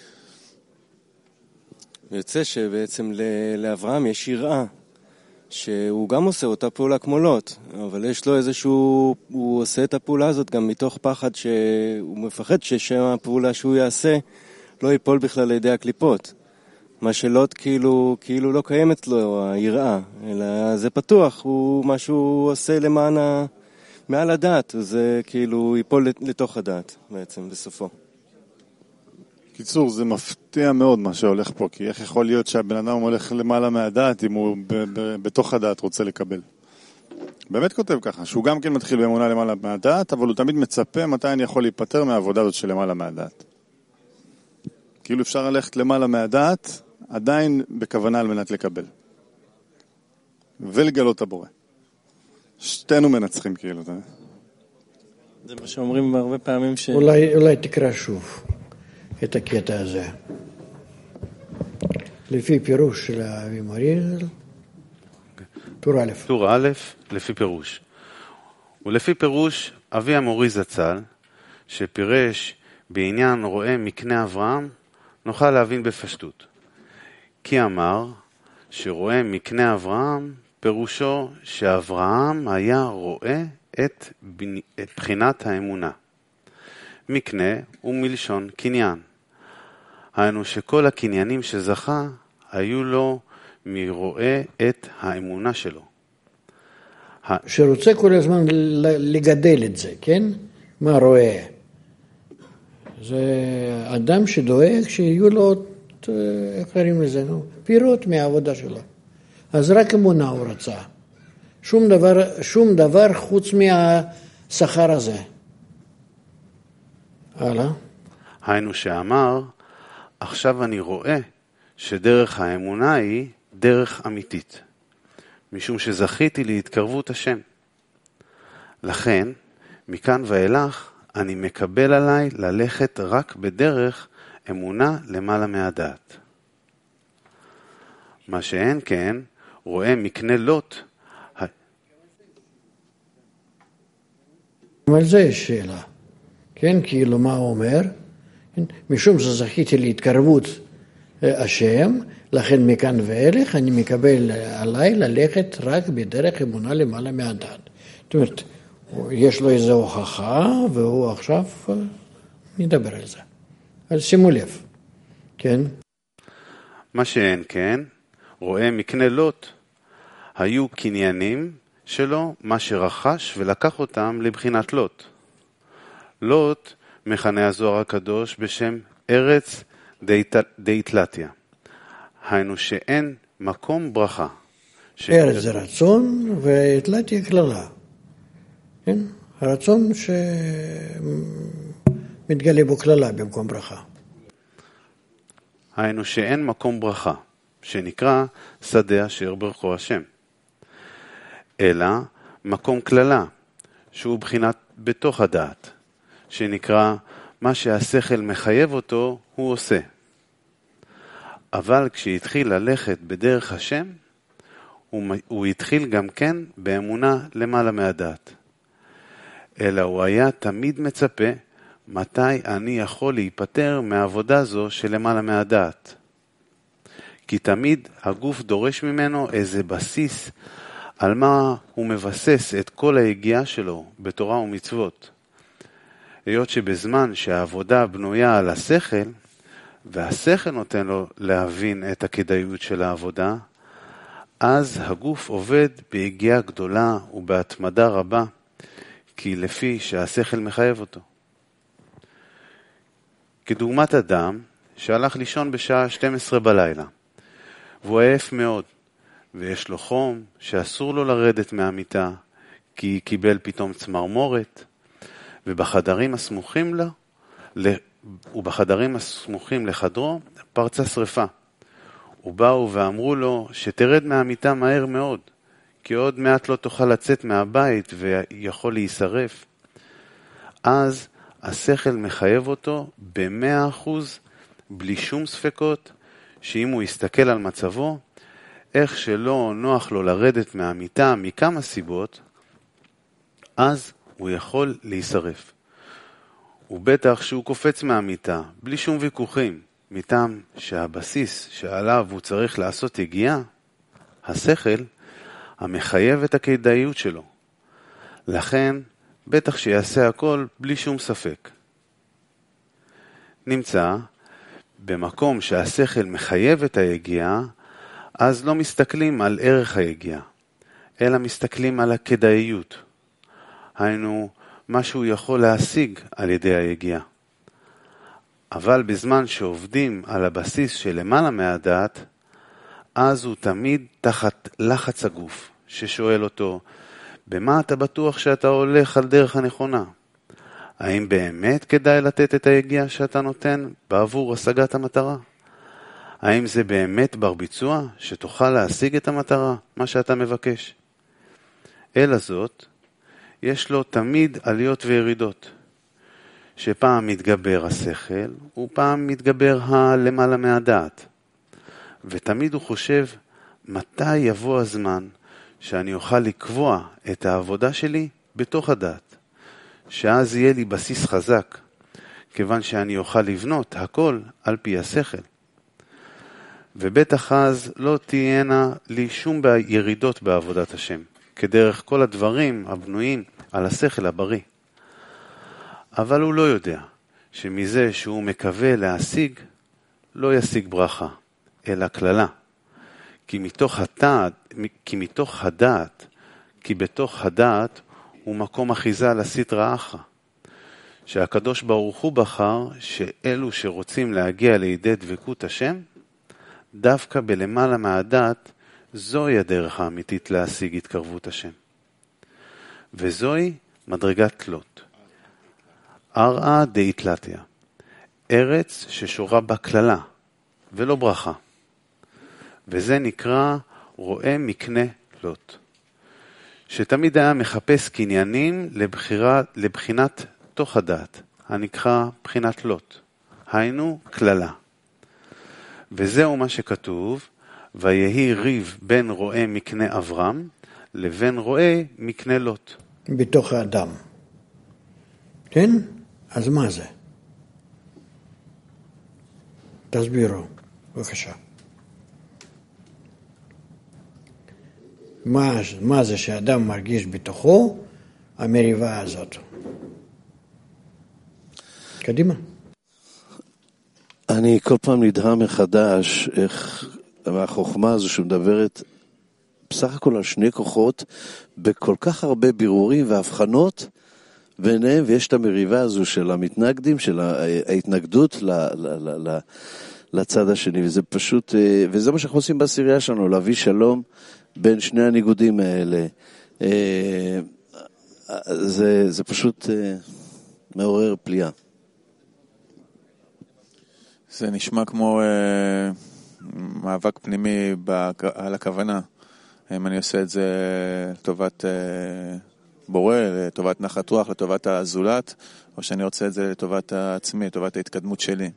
ויוצא שבעצם לאברהם יש יראה, שהוא גם עושה אותה פעולה כמו לוט, אבל יש לו איזשהו, הוא עושה את הפעולה הזאת גם מתוך פחד שהוא מפחד ששם הפעולה שהוא יעשה לא ייפול בכלל לידי הקליפות. מה שלוט כאילו, כאילו לא קיימת לו היראה, אלא זה פתוח, הוא מה שהוא עושה למען ה... מעל הדעת, זה כאילו ייפול לתוך הדעת בעצם בסופו. קיצור, זה מפתיע מאוד מה שהולך פה, כי איך יכול להיות שהבן אדם הולך למעלה מהדעת אם הוא ב- ב- בתוך הדעת רוצה לקבל? באמת כותב ככה, שהוא גם כן מתחיל באמונה למעלה מהדעת, אבל הוא תמיד מצפה מתי אני יכול להיפטר מהעבודה הזאת של למעלה מהדעת. כאילו אפשר ללכת למעלה מהדעת, עדיין בכוונה על מנת לקבל. ולגלות הבורא. שתינו מנצחים כאילו. זה מה שאומרים הרבה פעמים ש... אולי, אולי תקרא שוב את הקטע הזה. לפי פירוש של אבי מוריזל, טור א'. טור א', לפי פירוש. ולפי פירוש אבי המורי זצ"ל, שפירש בעניין רואה מקנה אברהם, נוכל להבין בפשטות. כי אמר שרואה מקנה אברהם, פירושו שאברהם היה רואה את, את בחינת האמונה. מקנה הוא מלשון קניין. היינו שכל הקניינים שזכה היו לו מרואה את האמונה שלו. שרוצה כל הזמן לגדל את זה, כן? מה רואה? זה אדם שדואג שיהיו לו, איך קוראים לזה, נו? פירות מהעבודה שלו. אז רק אמונה הוא רצה. שום דבר, שום דבר חוץ מהשכר הזה. הלאה. היינו שאמר, עכשיו אני רואה שדרך האמונה היא דרך אמיתית, משום שזכיתי להתקרבות השם. לכן, מכאן ואילך, אני מקבל עליי ללכת רק בדרך אמונה למעלה מהדעת. מה שאין כן, רואה מקנה לוט. אבל זה יש שאלה. כן, כאילו מה הוא אומר? משום שזכיתי להתקרבות השם, לכן מכאן ואילך אני מקבל עליי ללכת רק בדרך אמונה למעלה מהדעת. זאת אומרת, יש לו איזו הוכחה, והוא עכשיו נדבר על זה. אז שימו לב, כן? מה שאין כן, רואה מקנה לוט. היו קניינים שלו, מה שרכש ולקח אותם לבחינת לוט. לוט מכנה הזוהר הקדוש בשם ארץ דאיטלטיה. היינו שאין מקום ברכה. ארץ זה רצון ואיטלטיה כללה. כן? הרצון שמתגלה בו כללה במקום ברכה. היינו שאין מקום ברכה, שנקרא שדה אשר ברכו השם. אלא מקום כללה, שהוא בחינת בתוך הדעת, שנקרא מה שהשכל מחייב אותו, הוא עושה. אבל כשהתחיל ללכת בדרך השם, הוא, הוא התחיל גם כן באמונה למעלה מהדעת. אלא הוא היה תמיד מצפה מתי אני יכול להיפטר מעבודה זו שלמעלה מהדעת. כי תמיד הגוף דורש ממנו איזה בסיס על מה הוא מבסס את כל ההגיעה שלו בתורה ומצוות. היות שבזמן שהעבודה בנויה על השכל, והשכל נותן לו להבין את הכדאיות של העבודה, אז הגוף עובד בהגיעה גדולה ובהתמדה רבה, כי לפי שהשכל מחייב אותו. כדוגמת אדם שהלך לישון בשעה שתים עשרה בלילה, והוא עייף מאוד, ויש לו חום שאסור לו לרדת מהמיטה, כי קיבל פתאום צמרמורת, ובחדרים הסמוכים לו, ובחדרים הסמוכים לחדרו פרצה שריפה. ובאו ואמרו לו שתרד מהמיטה מהר מאוד, כי עוד מעט לא תוכל לצאת מהבית ויכול להישרף. אז השכל מחייב אותו במאה אחוז, בלי שום ספקות, שאם הוא יסתכל על מצבו, איך שלא נוח לו לרדת מהמיטה מכמה סיבות, אז הוא יכול להישרף. ובטח שהוא קופץ מהמיטה, בלי שום ויכוחים, מטעם שהבסיס שעליו הוא צריך לעשות הגיעה, השכל, המחייב את הכדאיות שלו. לכן, בטח שיעשה הכל בלי שום ספק. נמצא, במקום שהשכל מחייב את היגיעה, אז לא מסתכלים על ערך היגיעה, אלא מסתכלים על הכדאיות. היינו, מה שהוא יכול להשיג על ידי היגיעה. אבל בזמן שעובדים על הבסיס שלמעלה מהדעת, אז הוא תמיד תחת לחץ הגוף, ששואל אותו, במה אתה בטוח שאתה הולך על דרך הנכונה? האם באמת כדאי לתת את היגיעה שאתה נותן בעבור השגת המטרה? האם זה באמת בר ביצוע שתוכל להשיג את המטרה, מה שאתה מבקש? אלא זאת, יש לו תמיד עליות וירידות, שפעם מתגבר השכל, ופעם מתגבר הלמעלה מהדעת. ותמיד הוא חושב, מתי יבוא הזמן שאני אוכל לקבוע את העבודה שלי בתוך הדעת, שאז יהיה לי בסיס חזק, כיוון שאני אוכל לבנות הכל על פי השכל. ובטח אז לא תהיינה לי שום ירידות בעבודת השם, כדרך כל הדברים הבנויים על השכל הבריא. אבל הוא לא יודע שמזה שהוא מקווה להשיג, לא ישיג ברכה, אלא כללה. כי מתוך הדעת, כי מתוך הדעת, כי בתוך הדעת הוא מקום אחיזה לסטרא אחרא. שהקדוש ברוך הוא בחר שאלו שרוצים להגיע לידי דבקות השם, דווקא בלמעלה מהדעת, זוהי הדרך האמיתית להשיג התקרבות השם. וזוהי מדרגת תלות. ארעא דאיתלתיה, ארץ ששורה בה כללה ולא ברכה. וזה נקרא רואה מקנה לוט, שתמיד היה מחפש קניינים לבחירה, לבחינת תוך הדעת, הנקרא בחינת לוט, היינו כללה. וזהו מה שכתוב, ויהי ריב בין רואה מקנה אברהם לבין רואה מקנה לוט. בתוך האדם. כן? אז מה זה? תסבירו, בבקשה. מה, מה זה שאדם מרגיש בתוכו המריבה הזאת? קדימה. אני כל פעם נדהם מחדש איך החוכמה הזו שמדברת בסך הכל על שני כוחות בכל כך הרבה בירורים והבחנות ביניהם, ויש את המריבה הזו של המתנגדים, של ההתנגדות ל, ל, ל, ל, לצד השני, וזה פשוט, וזה מה שאנחנו עושים בעשירייה שלנו, להביא שלום בין שני הניגודים האלה. זה, זה פשוט מעורר פליאה. זה נשמע כמו אה, מאבק פנימי בק... על הכוונה. אם אני עושה את זה לטובת אה, בורא, לטובת נחת רוח, לטובת הזולת, או שאני רוצה את זה לטובת עצמי, לטובת ההתקדמות שלי.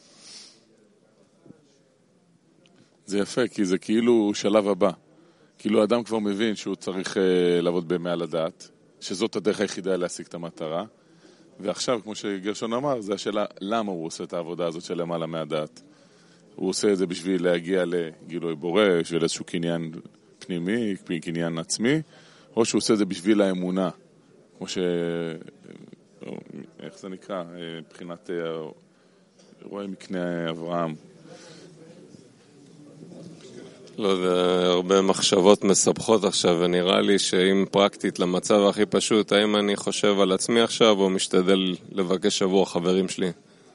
זה יפה, כי זה כאילו שלב הבא. כאילו האדם כבר מבין שהוא צריך אה, לעבוד במעל הדעת, שזאת הדרך היחידה להשיג את המטרה, ועכשיו, כמו שגרשון אמר, זה השאלה למה הוא עושה את העבודה הזאת של למעלה מהדעת. הוא עושה את זה בשביל להגיע לגילוי בורא, בשביל איזשהו קניין פנימי, קניין עצמי, או שהוא עושה את זה בשביל האמונה, כמו ש... איך זה נקרא? מבחינת רואה מקנה אברהם. לא יודע, הרבה מחשבות מסבכות עכשיו, ונראה לי שאם פרקטית למצב הכי פשוט, האם אני חושב על עצמי עכשיו, או משתדל לבקש עבור החברים שלי?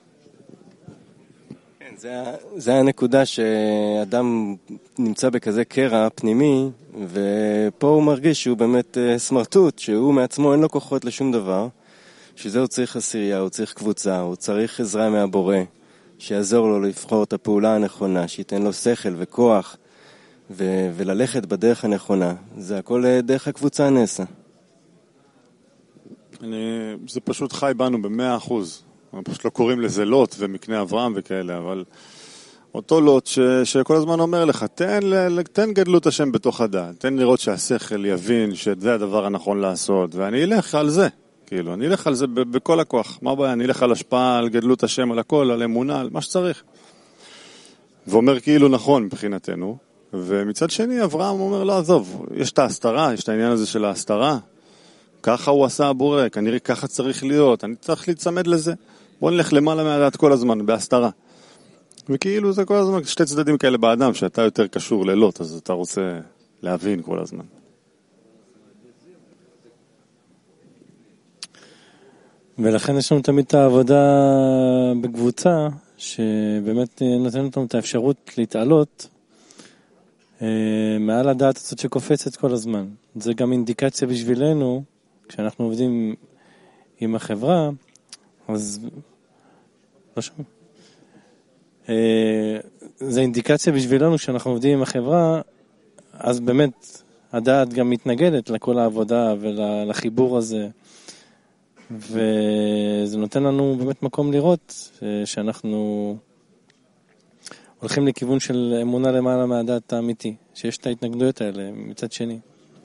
כן, זה, זה הנקודה שאדם נמצא בכזה קרע פנימי, ופה הוא מרגיש שהוא באמת סמרטוט, שהוא מעצמו אין לו כוחות לשום דבר, שזה הוא צריך עשירייה, הוא צריך קבוצה, הוא צריך עזרה מהבורא, שיעזור לו לבחור את הפעולה הנכונה, שייתן לו שכל וכוח, ו- וללכת בדרך הנכונה. זה הכל דרך הקבוצה נעשה. אני, זה פשוט חי בנו במאה אחוז. פשוט לא קוראים לזה לוט ומקנה אברהם וכאלה, אבל אותו לוט ש, שכל הזמן אומר לך, תן, תן גדלות השם בתוך הדעת, תן לראות שהשכל יבין שזה הדבר הנכון לעשות, ואני אלך על זה. כאילו, אני אלך על זה ב- בכל הכוח. מה הבעיה? אני אלך על השפעה, על גדלות השם, על הכל, על אמונה, על מה שצריך. ואומר כאילו נכון מבחינתנו, ומצד שני אברהם אומר לא, עזוב, יש את ההסתרה, יש את העניין הזה של ההסתרה, ככה הוא עשה הבורא, כנראה ככה צריך להיות, אני צריך להצמד לזה, בוא נלך למעלה מהדעת כל הזמן, בהסתרה. וכאילו זה כל הזמן שתי צדדים כאלה באדם, שאתה יותר קשור ללוט, אז אתה רוצה להבין כל הזמן. ולכן יש לנו תמיד את העבודה בקבוצה, שבאמת נותנת לנו את האפשרות להתעלות, מעל הדעת הזאת שקופצת כל הזמן. זה גם אינדיקציה בשבילנו, כשאנחנו עובדים עם החברה, אז לא שומע. זה אינדיקציה בשבילנו שאנחנו עובדים עם החברה, אז באמת הדעת גם מתנגדת לכל העבודה ולחיבור הזה, וזה נותן לנו באמת מקום לראות שאנחנו הולכים לכיוון של אמונה למעלה מהדעת האמיתי, שיש את ההתנגדויות האלה מצד שני.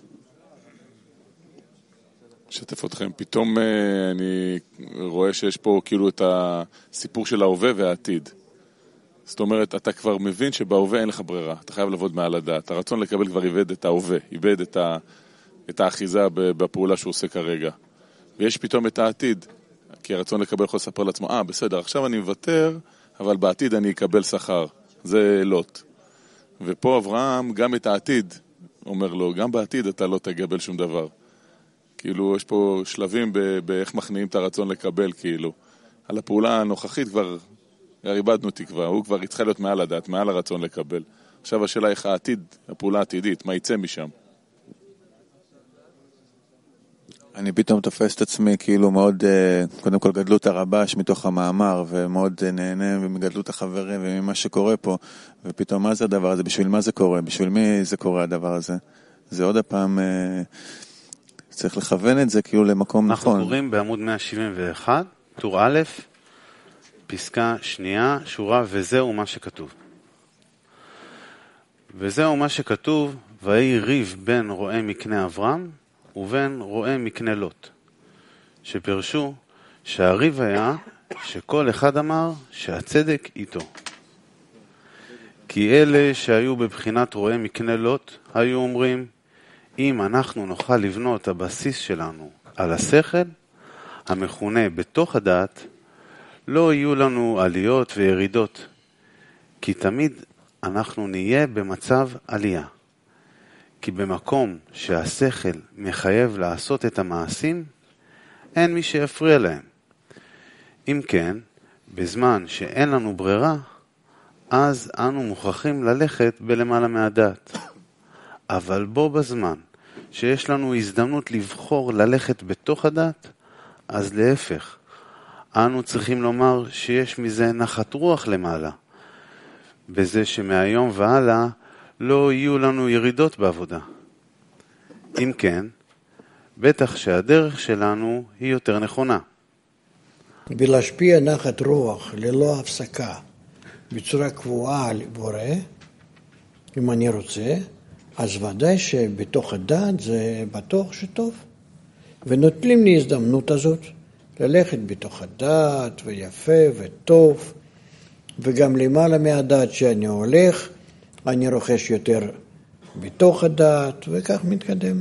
שתף אתכם, פתאום אני רואה שיש פה כאילו את הסיפור של ההווה והעתיד. זאת אומרת, אתה כבר מבין שבהווה אין לך ברירה, אתה חייב לעבוד מעל הדעת. הרצון לקבל כבר איבד את ההווה, איבד את, ה, את האחיזה בפעולה שהוא עושה כרגע. ויש פתאום את העתיד, כי הרצון לקבל יכול לספר לעצמו, אה, בסדר, עכשיו אני מוותר, אבל בעתיד אני אקבל שכר. זה לוט. ופה אברהם גם את העתיד אומר לו, גם בעתיד אתה לא תקבל שום דבר. כאילו יש פה שלבים באיך מכניעים את הרצון לקבל, כאילו. על הפעולה הנוכחית כבר איבדנו תקווה, הוא כבר יצטרך להיות מעל הדעת, מעל הרצון לקבל. עכשיו השאלה איך העתיד, הפעולה העתידית, מה יצא משם? אני פתאום תופס את עצמי כאילו מאוד, קודם כל גדלות הרבש מתוך המאמר, ומאוד נהנה מגדלות החברים וממה שקורה פה, ופתאום מה זה הדבר הזה? בשביל מה זה קורה? בשביל מי זה קורה הדבר הזה? זה עוד הפעם, צריך לכוון את זה כאילו למקום אנחנו נכון. אנחנו קוראים בעמוד מאה שבעים ואחת, טור א', פסקה שנייה, שורה, וזהו מה שכתוב. וזהו מה שכתוב, ויהי ריב בין רועה מקנה אברהם, ובין רואה מקנה לוט, שפרשו שהריב היה שכל אחד אמר שהצדק איתו. כי אלה שהיו בבחינת רואה מקנה לוט, היו אומרים, אם אנחנו נוכל לבנות הבסיס שלנו על השכל, המכונה בתוך הדעת, לא יהיו לנו עליות וירידות, כי תמיד אנחנו נהיה במצב עלייה. כי במקום שהשכל מחייב לעשות את המעשים, אין מי שיפריע להם. אם כן, בזמן שאין לנו ברירה, אז אנו מוכרחים ללכת בלמעלה מהדעת. אבל בו בזמן שיש לנו הזדמנות לבחור ללכת בתוך הדעת, אז להפך, אנו צריכים לומר שיש מזה נחת רוח למעלה, בזה שמהיום והלאה לא יהיו לנו ירידות בעבודה. אם כן, בטח שהדרך שלנו היא יותר נכונה. בלהשפיע נחת רוח ללא הפסקה בצורה קבועה על בורא, אם אני רוצה, אז ודאי שבתוך הדעת זה בטוח שטוב. ונוטלים לי הזדמנות הזאת, ללכת בתוך הדעת, ויפה וטוב, וגם למעלה מהדעת שאני הולך, אני רוכש יותר בתוך הדעת, וכך מתקדם.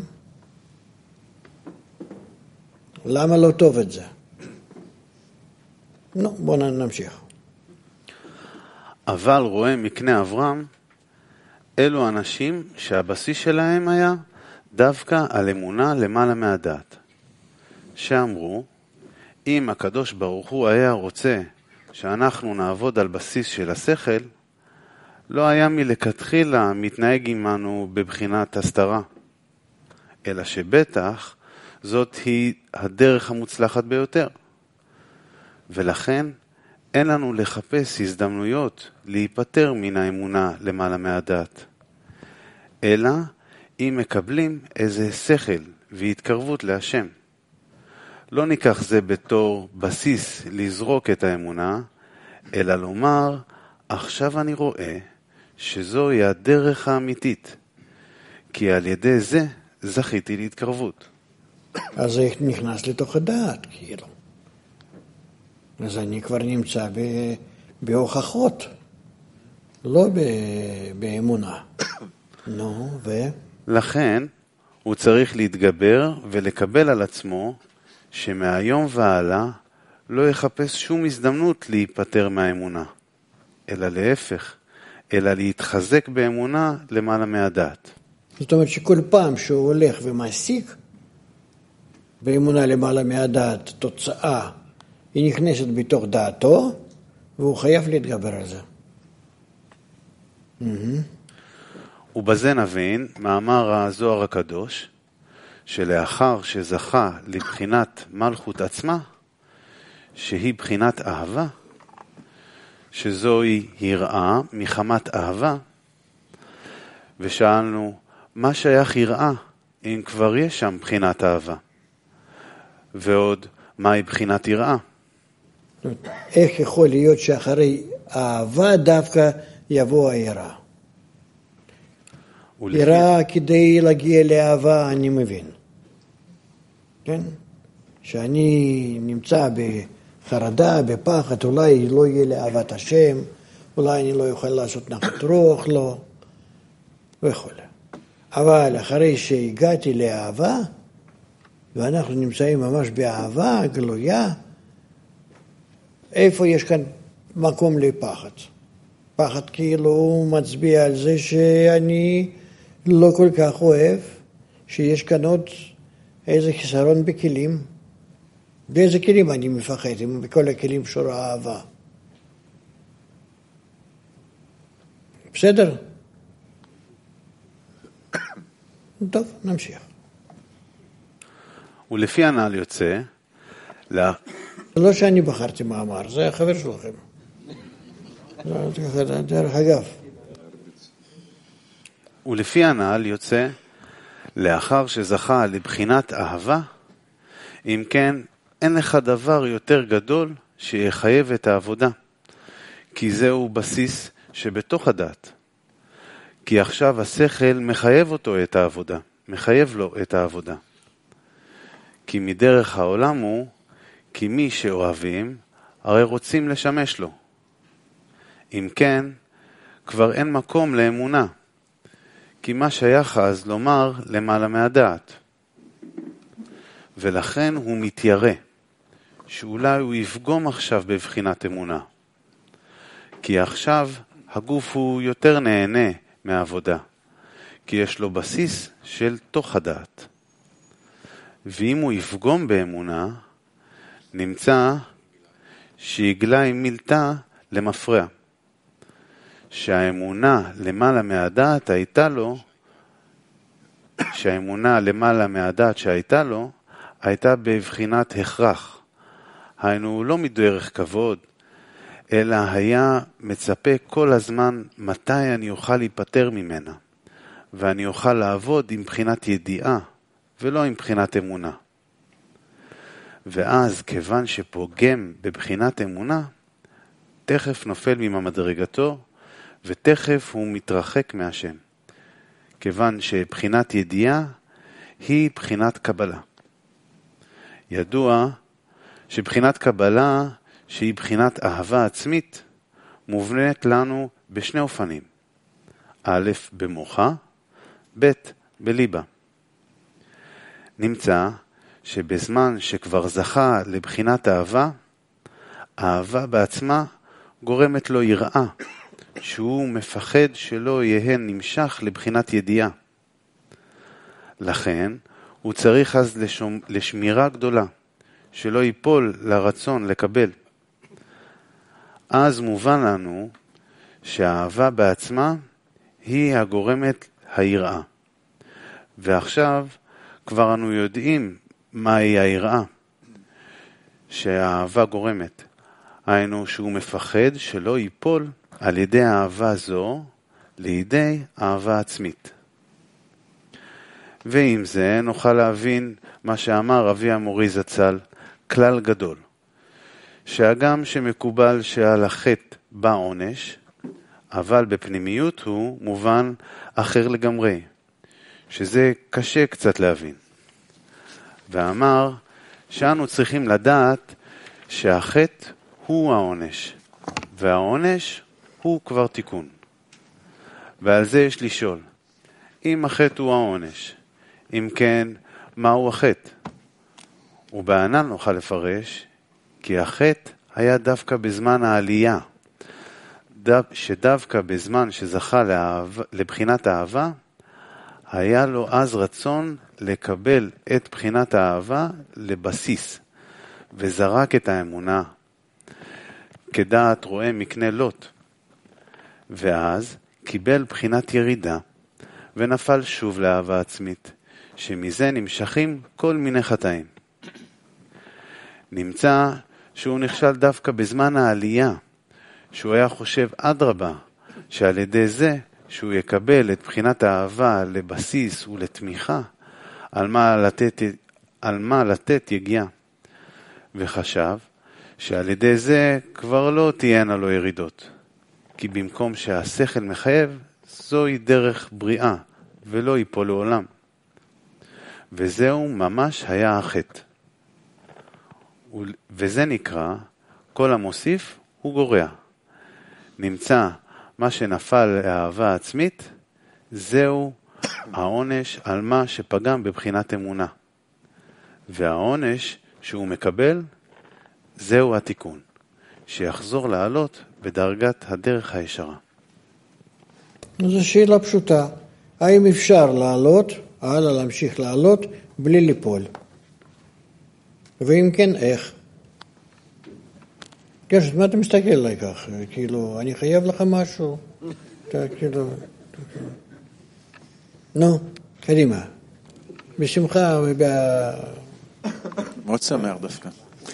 למה לא טוב את זה? נו, בואו נמשיך. אבל רואה מקנה אברהם, אלו אנשים שהבסיס שלהם היה דווקא על אמונה למעלה מהדעת. שאמרו, אם הקדוש ברוך הוא היה רוצה שאנחנו נעבוד על בסיס של השכל, לא היה מלכתחילה מתנהג עמנו בבחינת הסתרה, אלא שבטח זאת היא הדרך המוצלחת ביותר. ולכן אין לנו לחפש הזדמנויות להיפטר מן האמונה למעלה מהדעת, אלא אם מקבלים איזה שכל והתקרבות להשם. לא ניקח זה בתור בסיס לזרוק את האמונה, אלא לומר, עכשיו אני רואה שזוהי הדרך האמיתית, כי על ידי זה זכיתי להתקרבות. אז זה נכנס לתוך הדעת, כאילו. אז אני כבר נמצא בהוכחות, לא באמונה. נו, ו... לכן הוא צריך להתגבר ולקבל על עצמו שמהיום והלאה לא יחפש שום הזדמנות להיפטר מהאמונה, אלא להפך, אלא להתחזק באמונה למעלה מהדעת. זאת אומרת שכל פעם שהוא הולך ומעסיק באמונה למעלה מהדעת תוצאה, היא נכנסת בתוך דעתו, והוא חייב להתגבר על זה. ובזה נבין, מאמר הזוהר הקדוש, שלאחר שזכה לבחינת מלכות עצמה, שהיא בחינת אהבה, שזוהי יראה מחמת אהבה, ושאלנו, מה שייך יראה אם כבר יש שם בחינת אהבה? ועוד, מהי בחינת יראה? איך יכול להיות שאחרי אהבה דווקא יבוא היראה? יראה כדי להגיע לאהבה, אני מבין. כן? שאני נמצא בחרדה, בפחד, אולי לא יהיה לאהבת השם, אולי אני לא יכול לעשות נחת רוח, לא, וכו'. אבל אחרי שהגעתי לאהבה, ואנחנו נמצאים ממש באהבה גלויה, איפה יש כאן מקום לפחד? פחד כאילו מצביע על זה שאני לא כל כך אוהב, שיש כאן עוד איזה חיסרון בכלים. באיזה כלים אני מפחד, אם בכל הכלים שור האהבה. בסדר? טוב, נמשיך. ולפי הנ"ל יוצא, לה... לא שאני בחרתי מאמר, זה החבר שלכם. דרך אגב. ולפי הנ"ל יוצא, לאחר שזכה לבחינת אהבה, אם כן, אין לך דבר יותר גדול שיחייב את העבודה, כי זהו בסיס שבתוך הדעת. כי עכשיו השכל מחייב אותו את העבודה, מחייב לו את העבודה. כי מדרך העולם הוא, כי מי שאוהבים, הרי רוצים לשמש לו. אם כן, כבר אין מקום לאמונה, כי מה שייך אז לומר למעלה מהדעת. ולכן הוא מתיירא, שאולי הוא יפגום עכשיו בבחינת אמונה. כי עכשיו הגוף הוא יותר נהנה מהעבודה, כי יש לו בסיס של תוך הדעת. ואם הוא יפגום באמונה, נמצא שיגלה עם מילתה למפרע. שהאמונה למעלה מהדעת הייתה לו, שהאמונה למעלה מהדעת שהייתה לו, הייתה בבחינת הכרח. היינו לא מדרך כבוד, אלא היה מצפה כל הזמן מתי אני אוכל להיפטר ממנה, ואני אוכל לעבוד עם בחינת ידיעה, ולא עם בחינת אמונה. ואז כיוון שפוגם בבחינת אמונה, תכף נופל ממדרגתו, ותכף הוא מתרחק מהשם. כיוון שבחינת ידיעה היא בחינת קבלה. ידוע שבחינת קבלה, שהיא בחינת אהבה עצמית, מובנית לנו בשני אופנים. א', במוחה, ב', בליבה. נמצא שבזמן שכבר זכה לבחינת אהבה, האהבה בעצמה גורמת לו יראה, שהוא מפחד שלא יהיה נמשך לבחינת ידיעה. לכן הוא צריך אז לשומ... לשמירה גדולה, שלא ייפול לרצון לקבל. אז מובן לנו שהאהבה בעצמה היא הגורמת היראה. ועכשיו כבר אנו יודעים מהי היראה שהאהבה גורמת. היינו שהוא מפחד שלא ייפול על ידי האהבה זו לידי אהבה עצמית. ועם זה נוכל להבין מה שאמר אבי המורי זצ"ל, כלל גדול, שהגם שמקובל שעל החטא בא עונש, אבל בפנימיות הוא מובן אחר לגמרי, שזה קשה קצת להבין. ואמר שאנו צריכים לדעת שהחטא הוא העונש, והעונש הוא כבר תיקון. ועל זה יש לשאול, אם החטא הוא העונש, אם כן, מהו החטא? ובענן נוכל לפרש, כי החטא היה דווקא בזמן העלייה, שדווקא בזמן שזכה לאהבה, לבחינת האהבה, היה לו אז רצון לקבל את בחינת האהבה לבסיס, וזרק את האמונה, כדעת רואה מקנה לוט, ואז קיבל בחינת ירידה, ונפל שוב לאהבה עצמית, שמזה נמשכים כל מיני חטאים. נמצא שהוא נכשל דווקא בזמן העלייה, שהוא היה חושב עד רבה, שעל ידי זה שהוא יקבל את בחינת האהבה לבסיס ולתמיכה, על מה לתת, על מה לתת יגיע. וחשב שעל ידי זה כבר לא תהיינה לו ירידות, כי במקום שהשכל מחייב, זוהי דרך בריאה, ולא ייפול לעולם. וזהו ממש היה החטא. וזה נקרא, כל המוסיף הוא גורע. נמצא מה שנפל לאהבה עצמית, זהו העונש על מה שפגם בבחינת אמונה. והעונש שהוא מקבל, זהו התיקון, שיחזור לעלות בדרגת הדרך הישרה. זו שאלה פשוטה. האם אפשר לעלות, הלאה להמשיך לעלות, בלי ליפול? ואם כן, איך? קשת, מה אתה מסתכל עליי כך? כאילו, אני חייב לך משהו? אתה כאילו... נו, קדימה. בשמחה וב... מאוד שמח דווקא.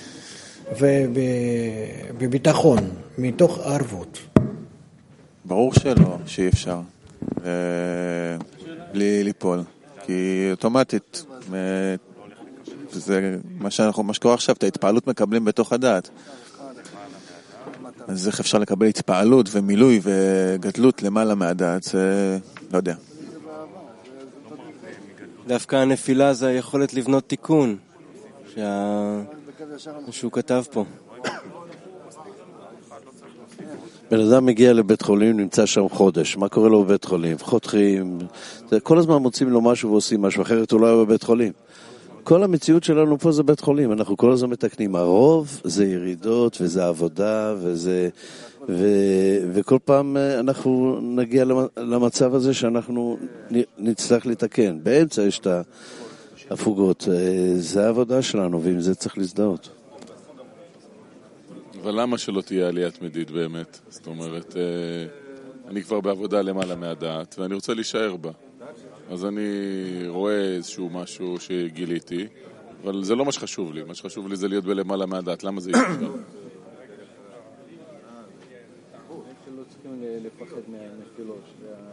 ובביטחון, מתוך ערבות. ברור שלא, שאי אפשר. בלי ליפול. כי אוטומטית, זה מה שאנחנו, מה שקורה עכשיו, את ההתפעלות מקבלים בתוך הדעת. אז איך אפשר לקבל התפעלות ומילוי וגדלות למעלה מהדעת, זה לא יודע. דווקא הנפילה זה היכולת לבנות תיקון, שה... שהוא כתב פה. בן אדם מגיע לבית חולים, נמצא שם חודש, מה קורה לו בבית חולים? חותכים, כל הזמן מוצאים לו משהו ועושים משהו, אחרת הוא לא היה בבית חולים. כל המציאות שלנו פה זה בית חולים, אנחנו כל הזמן מתקנים. הרוב זה ירידות וזה עבודה וזה, ו, וכל פעם אנחנו נגיע למצב הזה שאנחנו נצטרך לתקן. באמצע יש את ההפוגות, זה העבודה שלנו ועם זה צריך להזדהות. אבל למה שלא תהיה עלייה תמידית באמת? זאת אומרת, אני כבר בעבודה למעלה מהדעת ואני רוצה להישאר בה. אז אני רואה איזשהו משהו שגיליתי, אבל זה לא מה שחשוב לי. מה שחשוב לי זה להיות בלמעלה מהדעת. למה זה ישתגע? צריכים לפחד מהנפילות.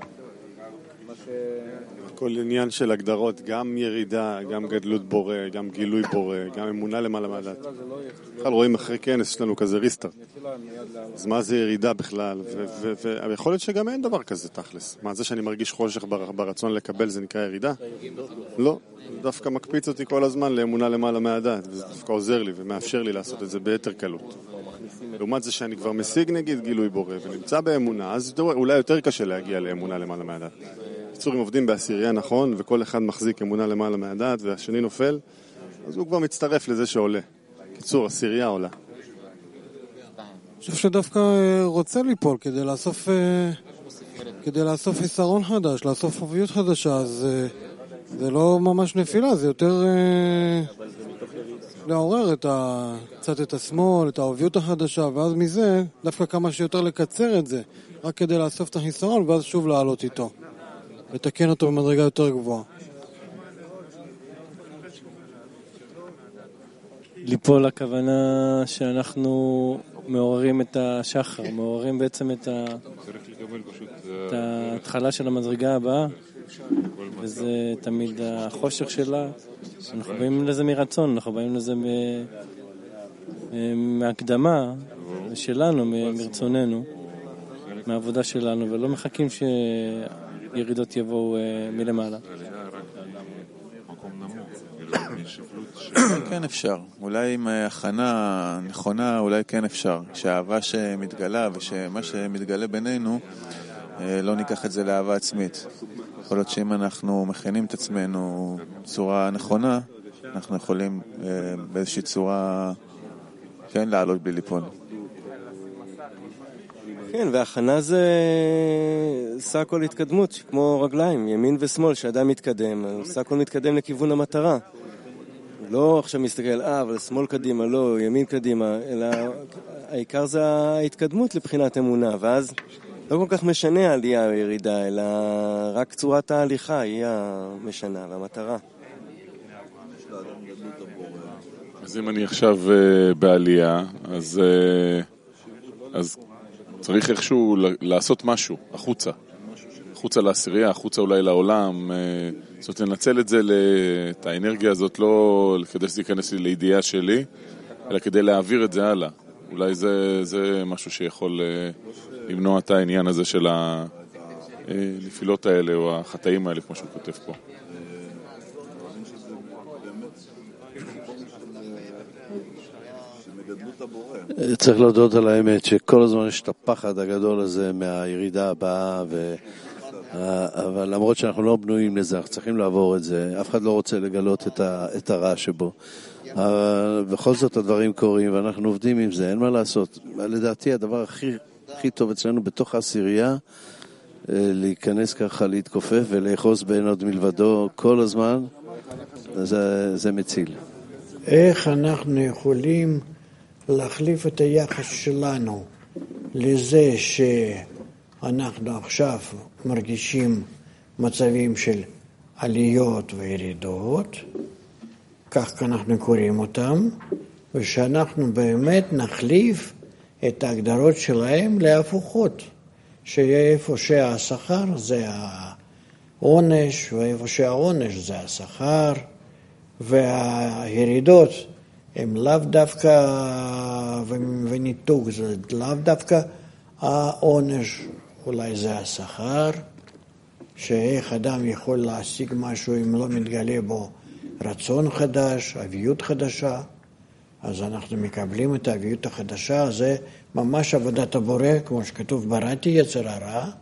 כל עניין של הגדרות, גם ירידה, גם גדלות בורא, גם גילוי בורא, גם אמונה למעלה מהדעת. בכלל רואים אחרי כנס, יש לנו כזה ריסטארט. אז מה זה ירידה בכלל? ויכול להיות שגם אין דבר כזה תכלס. מה זה שאני מרגיש חושך ברצון לקבל זה נקרא ירידה? לא. דווקא מקפיץ אותי כל הזמן לאמונה למעלה מהדעת, וזה דווקא עוזר לי ומאפשר לי לעשות את זה ביתר קלות. לעומת זה שאני כבר משיג נגיד גילוי בורא ונמצא באמונה, אז אולי יותר קשה להגיע לאמונה למעלה מהדעת. בקיצור, אם עובדים בעשירייה נכון, וכל אחד מחזיק אמונה למעלה מהדעת והשני נופל, אז הוא כבר מצטרף לזה שעולה. בקיצור, עשירייה עולה. אני חושב שדווקא רוצה ליפול כדי לאסוף כדי לאסוף חיסרון חדש, לאסוף חוביות חדשה, אז זה לא ממש נפילה, זה יותר לעורר את ה... קצת את השמאל, את האוביות החדשה, ואז מזה דווקא כמה שיותר לקצר את זה, רק כדי לאסוף את החיסרון, ואז שוב לעלות איתו. לתקן אותו במדרגה יותר גבוהה. ליפול הכוונה שאנחנו מעוררים את השחר, מעוררים בעצם את, ה... את ההתחלה של המדרגה הבאה, וזה תמיד החושך שלה. אנחנו באים לזה מרצון, אנחנו באים לזה מ... מהקדמה שלנו, מרצוננו, מהעבודה שלנו, ולא מחכים שירידות יבואו מלמעלה. כן אפשר, אולי עם הכנה נכונה, אולי כן אפשר. כשהאהבה שמתגלה ושמה שמתגלה בינינו, לא ניקח את זה לאהבה עצמית. יכול להיות שאם אנחנו מכינים את עצמנו בצורה נכונה, אנחנו יכולים באיזושהי צורה, כן, לעלות בלי ליפול. כן, והכנה זה עושה כל התקדמות, כמו רגליים, ימין ושמאל, שאדם מתקדם, עושה כל מתקדם לכיוון המטרה. לא עכשיו מסתכל, אה, אבל שמאל קדימה, לא, ימין קדימה, אלא העיקר זה ההתקדמות לבחינת אמונה, ואז לא כל כך משנה העלייה או ירידה, אלא רק צורת ההליכה היא המשנה והמטרה. אז אם אני עכשיו uh, בעלייה, אז, uh, אז צריך איכשהו לעשות משהו, החוצה. החוצה לעשירייה, החוצה אולי לעולם. Uh, זאת אומרת, לנצל את זה, את האנרגיה הזאת, לא כדי שזה ייכנס לי לידיעה שלי, אלא כדי להעביר את זה הלאה. אולי זה, זה משהו שיכול uh, למנוע את העניין הזה של הנפילות האלה, או החטאים האלה, כמו שהוא כותב פה. צריך להודות על האמת שכל הזמן יש את הפחד הגדול הזה מהירידה הבאה, ו... אבל למרות שאנחנו לא בנויים לזה, אנחנו צריכים לעבור את זה, אף אחד לא רוצה לגלות את, ה... את הרע שבו. בכל זאת הדברים קורים ואנחנו עובדים עם זה, אין מה לעשות. לדעתי הדבר הכי, הכי טוב אצלנו בתוך העשירייה, להיכנס ככה, להתכופף ולאחוז בין עוד מלבדו כל הזמן, זה, זה מציל. איך אנחנו יכולים להחליף את היחס שלנו לזה שאנחנו עכשיו מרגישים מצבים של עליות וירידות, כך אנחנו קוראים אותם, ושאנחנו באמת נחליף את ההגדרות שלהם להפוכות, שאיפה שהשכר זה העונש, ואיפה שהעונש זה השכר, והירידות הם לאו דווקא, וניתוק זה לאו דווקא העונש, אולי זה השכר, שאיך אדם יכול להשיג משהו אם לא מתגלה בו רצון חדש, אביות חדשה. אז אנחנו מקבלים את האביות החדשה, זה ממש עבודת הבורא, כמו שכתוב בראתי יצר הרע.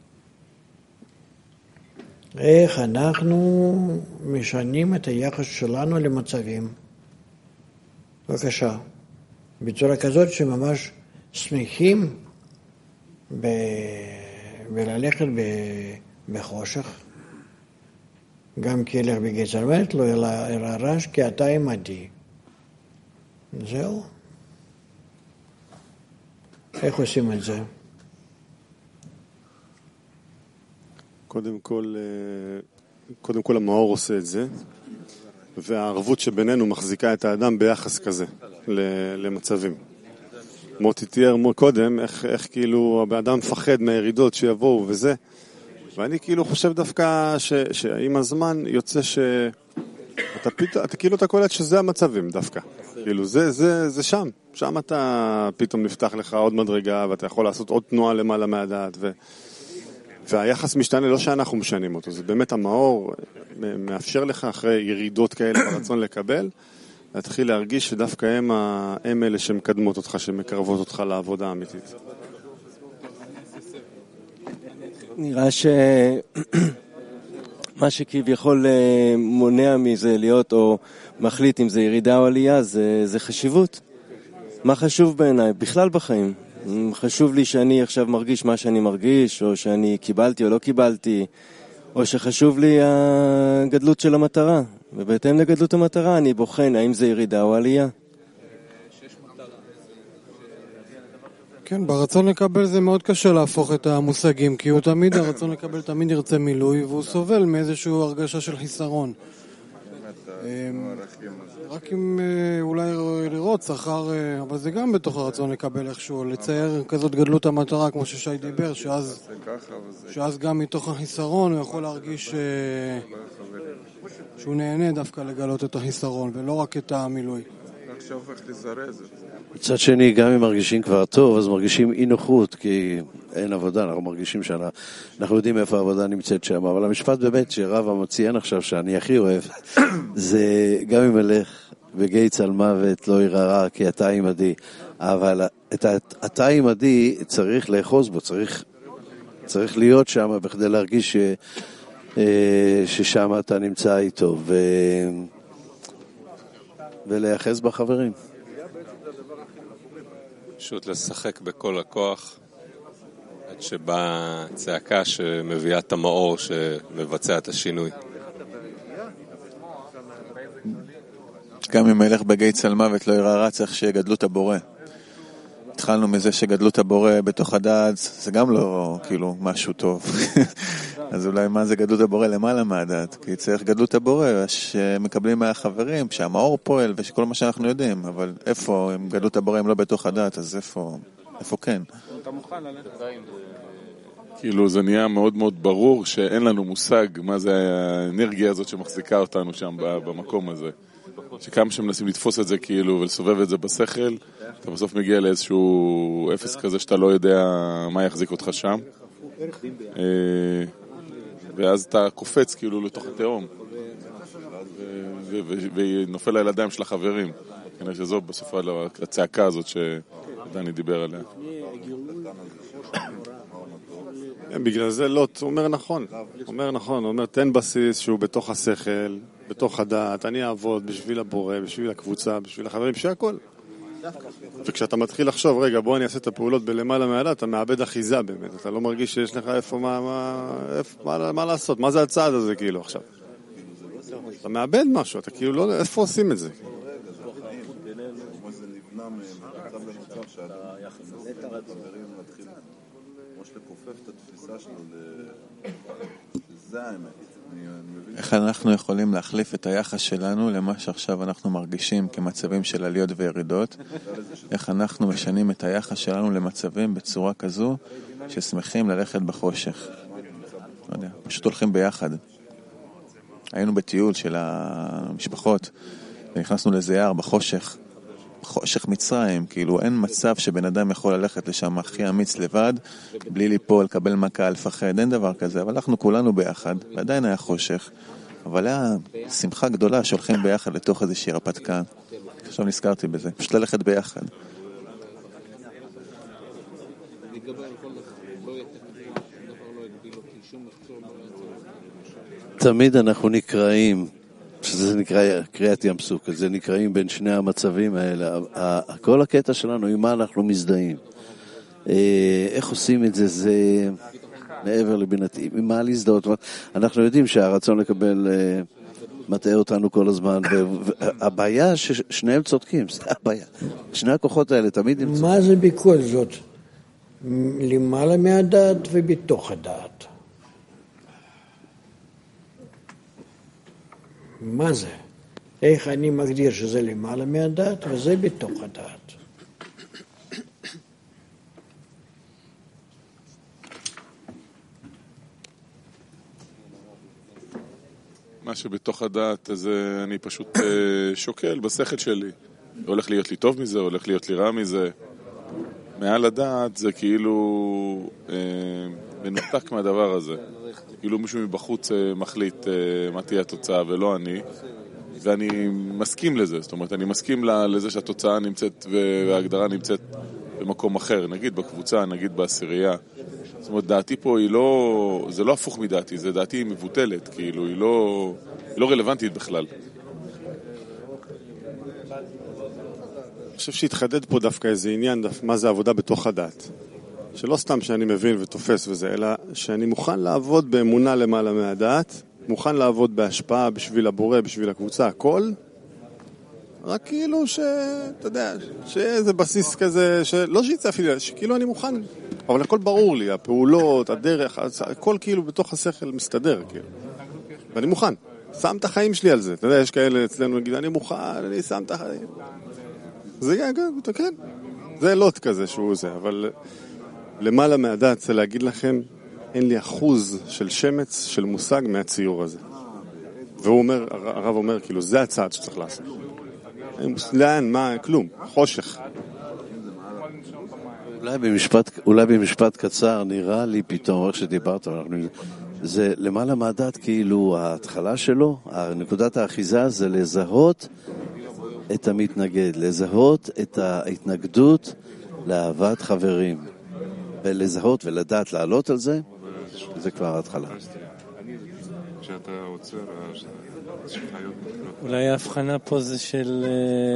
איך אנחנו משנים את היחס שלנו למצבים. בבקשה. בצורה כזאת שממש שמחים ב... בללכת ב... בחושך. גם כי אלך בגצר מת, לא אלא רעש, כי אתה עמדי. זהו. איך עושים את זה? קודם כל, קודם כל המאור עושה את זה, והערבות שבינינו מחזיקה את האדם ביחס כזה למצבים. מוטי תיאר קודם, איך, איך כאילו הבן אדם מפחד מהירידות שיבואו וזה. ואני כאילו חושב דווקא ש, שעם הזמן יוצא ש... אתה, פית, אתה כאילו אתה קולט שזה המצבים דווקא. כאילו זה, זה, זה שם. שם אתה פתאום נפתח לך עוד מדרגה, ואתה יכול לעשות עוד תנועה למעלה מהדעת, ו... והיחס משתנה לא שאנחנו משנים אותו. זה באמת המאור מאפשר לך אחרי ירידות כאלה ברצון לקבל, להתחיל להרגיש שדווקא הם, הם אלה שמקדמות אותך, שמקרבות אותך לעבודה האמיתית. נראה ש... מה שכביכול מונע מזה להיות או מחליט אם זה ירידה או עלייה, זה, זה חשיבות. מה חשוב בעיניי? בכלל בחיים. חשוב לי שאני עכשיו מרגיש מה שאני מרגיש, או שאני קיבלתי או לא קיבלתי, או שחשוב לי הגדלות של המטרה. ובהתאם לגדלות המטרה אני בוחן האם זה ירידה או עלייה. כן, ברצון לקבל זה מאוד קשה להפוך את המושגים, כי הוא תמיד, הרצון לקבל תמיד ירצה מילוי, והוא סובל מאיזושהי הרגשה של חיסרון. רק אם אולי לראות שכר, אבל זה גם בתוך הרצון לקבל איכשהו, לצייר כזאת גדלות המטרה, כמו ששי דיבר, שאז, שאז גם מתוך החיסרון הוא יכול להרגיש שהוא נהנה דווקא לגלות את החיסרון, ולא רק את המילוי. מצד שני, גם אם מרגישים כבר טוב, אז מרגישים אי נוחות, כי אין עבודה, אנחנו מרגישים שאנחנו יודעים איפה העבודה נמצאת שם, אבל המשפט באמת שרב המציין עכשיו, שאני הכי אוהב, זה גם אם אלך וגייץ על מוות לא יראה, כי אתה עמדי, אבל את אתה עמדי צריך לאחוז בו, צריך, צריך להיות שם, בכדי להרגיש ש, ששם אתה נמצא איתו, ו... ולהיחז בחברים. פשוט לשחק בכל הכוח, עד שבאה צעקה שמביאה את המאור שמבצע את השינוי. גם אם ילך בגייץ על מוות לא יראה רע, צריך שיגדלות הבורא. התחלנו מזה שגדלות הבורא בתוך הדעת, זה גם לא כאילו משהו טוב. אז אולי מה זה גדלות הבורא למעלה מהדעת? כי צריך גדלות הבורא שמקבלים מהחברים, שהמאור פועל ושכל מה שאנחנו יודעים, אבל איפה, אם גדלות הבורא הם לא בתוך הדעת, אז איפה, איפה כן? אתה מוכן ללכת? כאילו זה נהיה מאוד מאוד ברור שאין לנו מושג מה זה האנרגיה הזאת שמחזיקה אותנו שם במקום הזה. שכמה שמנסים לתפוס את זה כאילו ולסובב את זה בשכל, אתה בסוף מגיע לאיזשהו אפס כזה שאתה לא יודע מה יחזיק אותך שם. ואז אתה קופץ כאילו לתוך התהום ונופל על הידיים של החברים. כנראה שזו בסוף הצעקה הזאת שדני דיבר עליה. בגלל זה לא, הוא אומר נכון, הוא אומר נכון, הוא אומר תן בסיס שהוא בתוך השכל, בתוך הדעת, אני אעבוד בשביל הבורא, בשביל הקבוצה, בשביל החברים, בשביל הכל. וכשאתה מתחיל לחשוב, רגע, בוא אני אעשה את הפעולות בלמעלה מהדעת, אתה מאבד אחיזה באמת, אתה לא מרגיש שיש לך איפה, מה, מה, איפה, מה, מה לעשות, מה זה הצעד הזה כאילו עכשיו. אתה מאבד משהו, אתה כאילו לא, איפה עושים את זה? איך אנחנו יכולים להחליף את היחס שלנו למה שעכשיו אנחנו מרגישים כמצבים של עליות וירידות? איך אנחנו משנים את היחס שלנו למצבים בצורה כזו ששמחים ללכת בחושך? לא יודע, פשוט הולכים ביחד. היינו בטיול של המשפחות ונכנסנו לאיזה יער בחושך, חושך מצרים, כאילו אין מצב שבן אדם יכול ללכת לשם הכי אמיץ לבד, בלי ליפול, לקבל מכה, לפחד, אין דבר כזה, אבל אנחנו כולנו ביחד, ועדיין היה חושך, אבל היה שמחה גדולה שהולכים ביחד לתוך איזושהי הרפתקה. עכשיו נזכרתי בזה, פשוט ללכת ביחד. תמיד אנחנו נקראים, שזה נקרא קריאת ים סוף, זה נקראים בין שני המצבים האלה. כל הקטע שלנו, עם מה אנחנו מזדהים. איך עושים את זה, זה מעבר לבינתי. עם מה להזדהות? אנחנו יודעים שהרצון לקבל מטעה אותנו כל הזמן, והבעיה ששניהם צודקים, זה הבעיה. שני הכוחות האלה תמיד הם צודקים. מה זה בכל זאת? למעלה מהדעת ובתוך הדעת. מה זה? איך אני מגדיר שזה למעלה מהדעת וזה בתוך הדעת? מה שבתוך הדעת, אז אני פשוט שוקל בשכל שלי. הולך להיות לי טוב מזה, הולך להיות לי רע מזה. מעל הדעת זה כאילו אה, מנותק מהדבר הזה. כאילו מישהו מבחוץ אה, מחליט אה, מה תהיה התוצאה ולא אני. ואני מסכים לזה, זאת אומרת, אני מסכים לזה שהתוצאה נמצאת וההגדרה נמצאת במקום אחר, נגיד בקבוצה, נגיד בעשירייה. זאת אומרת, דעתי פה היא לא, זה לא הפוך מדעתי, זה דעתי היא מבוטלת, כאילו, היא לא, היא לא רלוונטית בכלל. אני חושב שהתחדד פה דווקא איזה עניין, מה זה עבודה בתוך הדעת. שלא סתם שאני מבין ותופס וזה, אלא שאני מוכן לעבוד באמונה למעלה מהדעת, מוכן לעבוד בהשפעה בשביל הבורא, בשביל הקבוצה, הכל, רק כאילו ש... אתה יודע, שיהיה איזה בסיס כזה, לא שיצאפי לי, שכאילו אני מוכן, אבל הכל ברור לי, הפעולות, הדרך, הכל כאילו בתוך השכל מסתדר, כאילו. ואני מוכן, שם את החיים שלי על זה. אתה יודע, יש כאלה אצלנו, נגיד, אני מוכן, אני שם את החיים. זה כן, כן. זה לוט כזה שהוא זה, אבל למעלה מהדעת זה להגיד לכם, אין לי אחוז של שמץ, של מושג מהציור הזה. והוא אומר, הרב אומר, כאילו, זה הצעד שצריך לעשות. לאן, מה, כלום, חושך. אולי במשפט, אולי במשפט קצר, נראה לי פתאום, איך שדיברת, אנחנו, זה למעלה מהדעת, כאילו, ההתחלה שלו, נקודת האחיזה, זה לזהות את המתנגד, לזהות את ההתנגדות לאהבת חברים, ולזהות ולדעת לעלות על זה, זה כבר ההתחלה. כשאתה עוצר, אולי ההבחנה פה זה של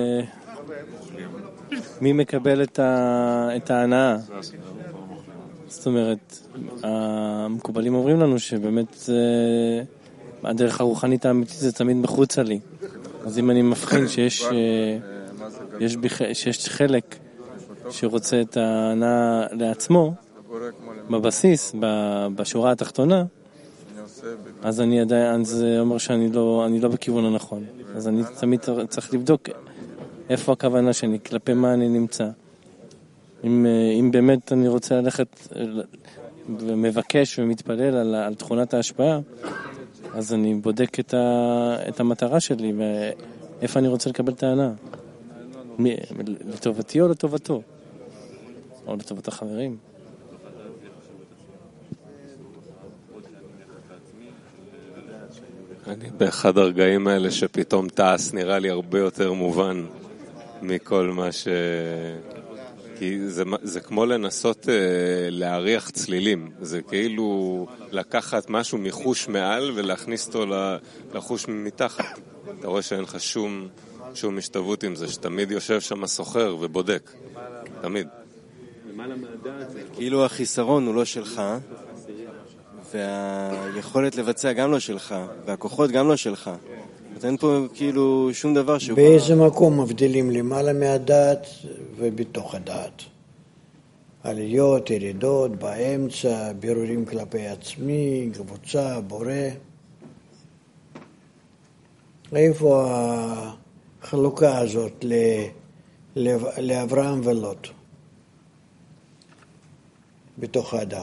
מי מקבל את ההנאה. זאת אומרת, המקובלים אומרים לנו שבאמת הדרך הרוחנית האמיתית זה תמיד מחוצה לי. אז אם אני מבחין שיש יש שיש חלק שרוצה את ההנאה לעצמו בבסיס, בשורה התחתונה, אז אני עדיין, זה אומר שאני לא, אני לא בכיוון הנכון. אז אני תמיד צריך לבדוק איפה הכוונה שלי, כלפי מה אני נמצא. אם, אם באמת אני רוצה ללכת ומבקש ומתפלל על, על תכונת ההשפעה, אז אני בודק את, ה, את המטרה שלי ואיפה אני רוצה לקבל את ההנאה. לטובתי או לטובתו? או לטובת החברים? אני באחד הרגעים האלה שפתאום טס נראה לי הרבה יותר מובן מכל מה ש... כי זה, זה כמו לנסות אה, להריח צלילים. זה כאילו לקחת משהו מחוש מעל ולהכניס אותו לחוש מתחת. אתה רואה שאין לך שום, שום משתוות עם זה, שתמיד יושב שם הסוחר ובודק. תמיד. כאילו החיסרון הוא לא שלך, והיכולת לבצע גם לא שלך, והכוחות גם לא שלך. אין פה כאילו שום דבר שהוא... באיזה מקום מבדילים למעלה מהדעת ובתוך הדעת? עליות, ירידות, באמצע, בירורים כלפי עצמי, קבוצה, בורא. איפה החלוקה הזאת לאברהם ולוט? בתוך האדם.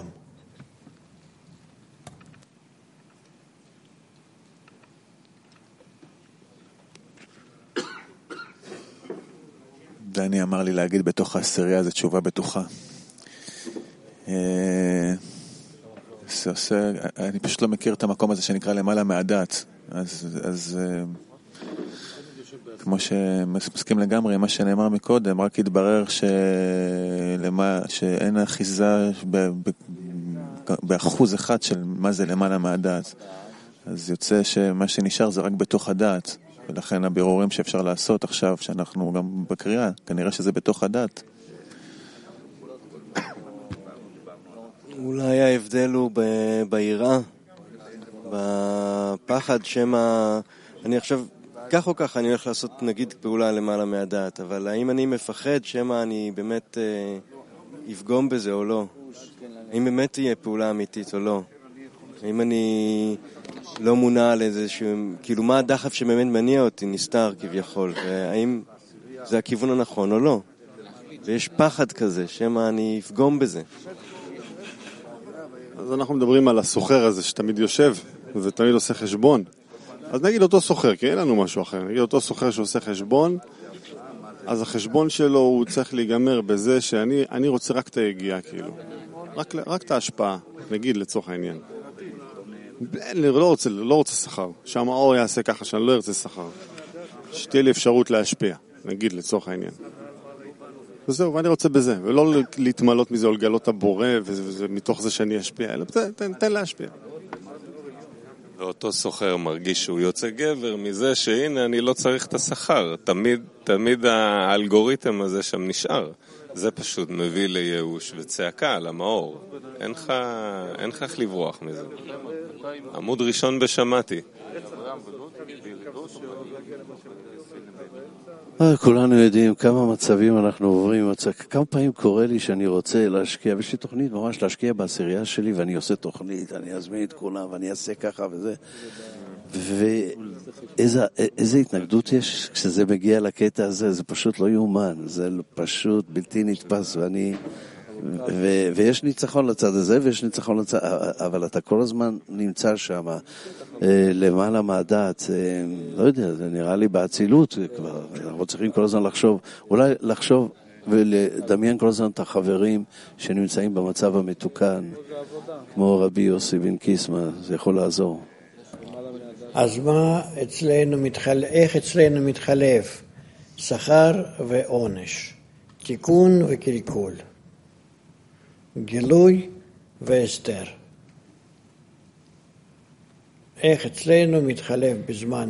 דני אמר לי להגיד בתוך העשירייה, זו תשובה בטוחה. זה עושה, אני פשוט לא מכיר את המקום הזה שנקרא למעלה מהדעת. אז, אז כמו שמסכים לגמרי, מה שנאמר מקודם, רק התברר שלמה, שאין אחיזה ב, ב, באחוז אחד של מה זה למעלה מהדעת. אז יוצא שמה שנשאר זה רק בתוך הדעת. ולכן הבירורים שאפשר לעשות עכשיו, שאנחנו גם בקריאה, כנראה שזה בתוך הדת. אולי ההבדל הוא ביראה, בפחד שמה... אני עכשיו, כך או כך, אני הולך לעשות נגיד פעולה למעלה מהדעת, אבל האם אני מפחד שמה אני באמת אה, יפגום בזה או לא? האם באמת תהיה פעולה אמיתית או לא? האם אני... לא מונע על איזשהו, כאילו מה הדחף שבאמת מניע אותי נסתר כביכול, והאם זה הכיוון הנכון או לא. ויש פחד כזה, שמה אני אפגום בזה. אז אנחנו מדברים על הסוחר הזה שתמיד יושב, ותמיד עושה חשבון. אז נגיד אותו סוחר, כי אין לנו משהו אחר, נגיד אותו סוחר שעושה חשבון, אז החשבון שלו הוא צריך להיגמר בזה שאני אני רוצה רק את היגיעה, כאילו. רק, רק את ההשפעה, נגיד לצורך העניין. אני לא רוצה, לא רוצה שכר. שהמאור יעשה ככה שאני לא ארצה שכר. שתהיה לי אפשרות להשפיע, נגיד לצורך העניין. וזהו, ואני רוצה בזה, ולא להתמלות מזה או לגלות הבורא, ומתוך זה שאני אשפיע, אלא תן, תן להשפיע. ואותו סוחר מרגיש שהוא יוצא גבר מזה שהנה אני לא צריך את השכר. תמיד, תמיד האלגוריתם הזה שם נשאר. זה פשוט מביא לייאוש וצעקה על המאור. אין לך, אין לך איך לברוח מזה. עמוד ראשון בשמעתי. כולנו יודעים כמה מצבים אנחנו עוברים. כמה פעמים קורה לי שאני רוצה להשקיע, ויש לי תוכנית ממש להשקיע בעשירייה שלי, ואני עושה תוכנית, אני אזמין את כולם, ואני אעשה ככה וזה. ואיזה התנגדות יש כשזה מגיע לקטע הזה, זה פשוט לא יאומן, זה פשוט בלתי נתפס, ואני... ו- ויש ניצחון לצד הזה, ויש ניצחון לצד... אבל אתה כל הזמן נמצא שם, למעלה מהדעת, לא יודע, זה נראה לי באצילות כבר, אנחנו צריכים כל הזמן לחשוב, אולי לחשוב ולדמיין כל הזמן את החברים שנמצאים במצב המתוקן, כמו רבי יוסי בן קיסמא, זה יכול לעזור. אז מה אצלנו מתחל... איך אצלנו מתחלף שכר ועונש, תיקון וקלקול, גילוי והסתר. איך אצלנו מתחלף בזמן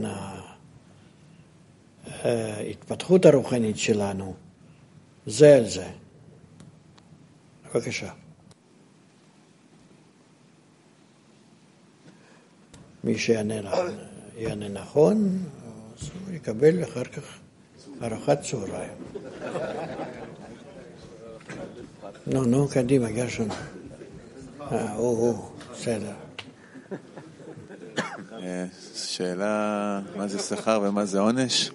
ההתפתחות הרוחנית שלנו, זה על זה. בבקשה. מי שיענה נכון, אז הוא יקבל אחר כך ארוחת צהריים. נו, נו, קדימה, גרשון. אה, הוא, הוא, בסדר. שאלה, מה זה שכר ומה זה עונש?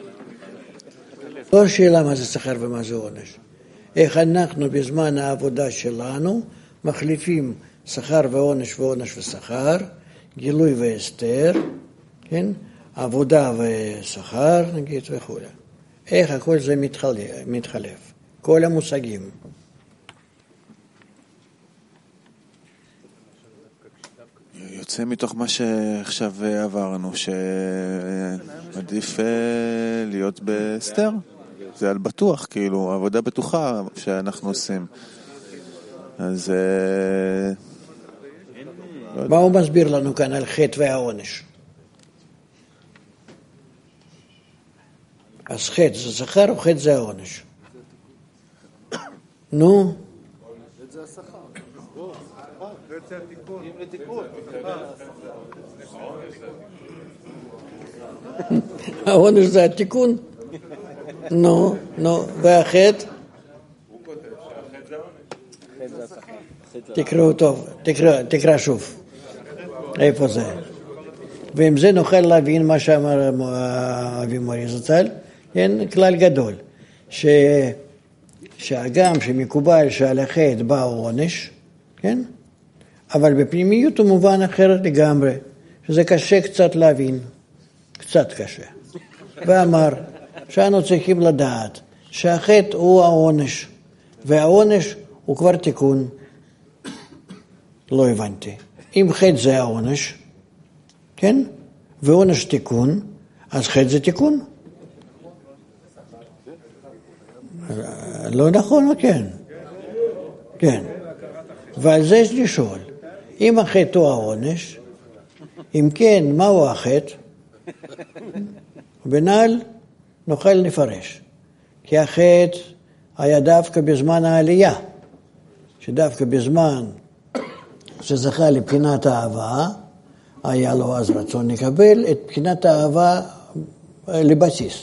לא שאלה מה זה שכר ומה זה עונש. איך אנחנו בזמן העבודה שלנו מחליפים שכר ועונש ועונש ושכר, גילוי והסתר, כן? עבודה ושכר, נגיד, וכו'. איך הכל זה מתחלף, מתחלף. כל המושגים. יוצא מתוך מה שעכשיו עברנו, שעדיף להיות בסתר. זה על בטוח, כאילו, עבודה בטוחה שאנחנו עושים. אז... מה הוא מסביר לנו כאן על חטא והעונש? אז חטא זה שכר או חטא זה העונש? נו? חטא זה השכר. חטא זה התיקון. העונש זה התיקון? נו, נו, והחטא? תקראו טוב, תקרא, תקרא שוב. איפה זה? ועם זה נוכל להבין מה שאמר אבי מורי זצ"ל, כן, כלל גדול, ש... שהגם שמקובל שעל החטא בא עונש, כן? אבל בפנימיות הוא מובן אחרת לגמרי, שזה קשה קצת להבין, קצת קשה. ואמר שאנו צריכים לדעת שהחטא הוא העונש, והעונש הוא כבר תיקון. לא הבנתי. אם חטא זה העונש, כן? ועונש תיקון, אז חטא זה תיקון. לא נכון, כן. כן. ועל זה יש לשאול, אם החטא הוא העונש, אם כן, מהו החטא? בנעל נוכל לפרש. כי החטא היה דווקא בזמן העלייה, שדווקא בזמן שזכה לבחינת האהבה, היה לו אז רצון לקבל את בחינת האהבה לבסיס,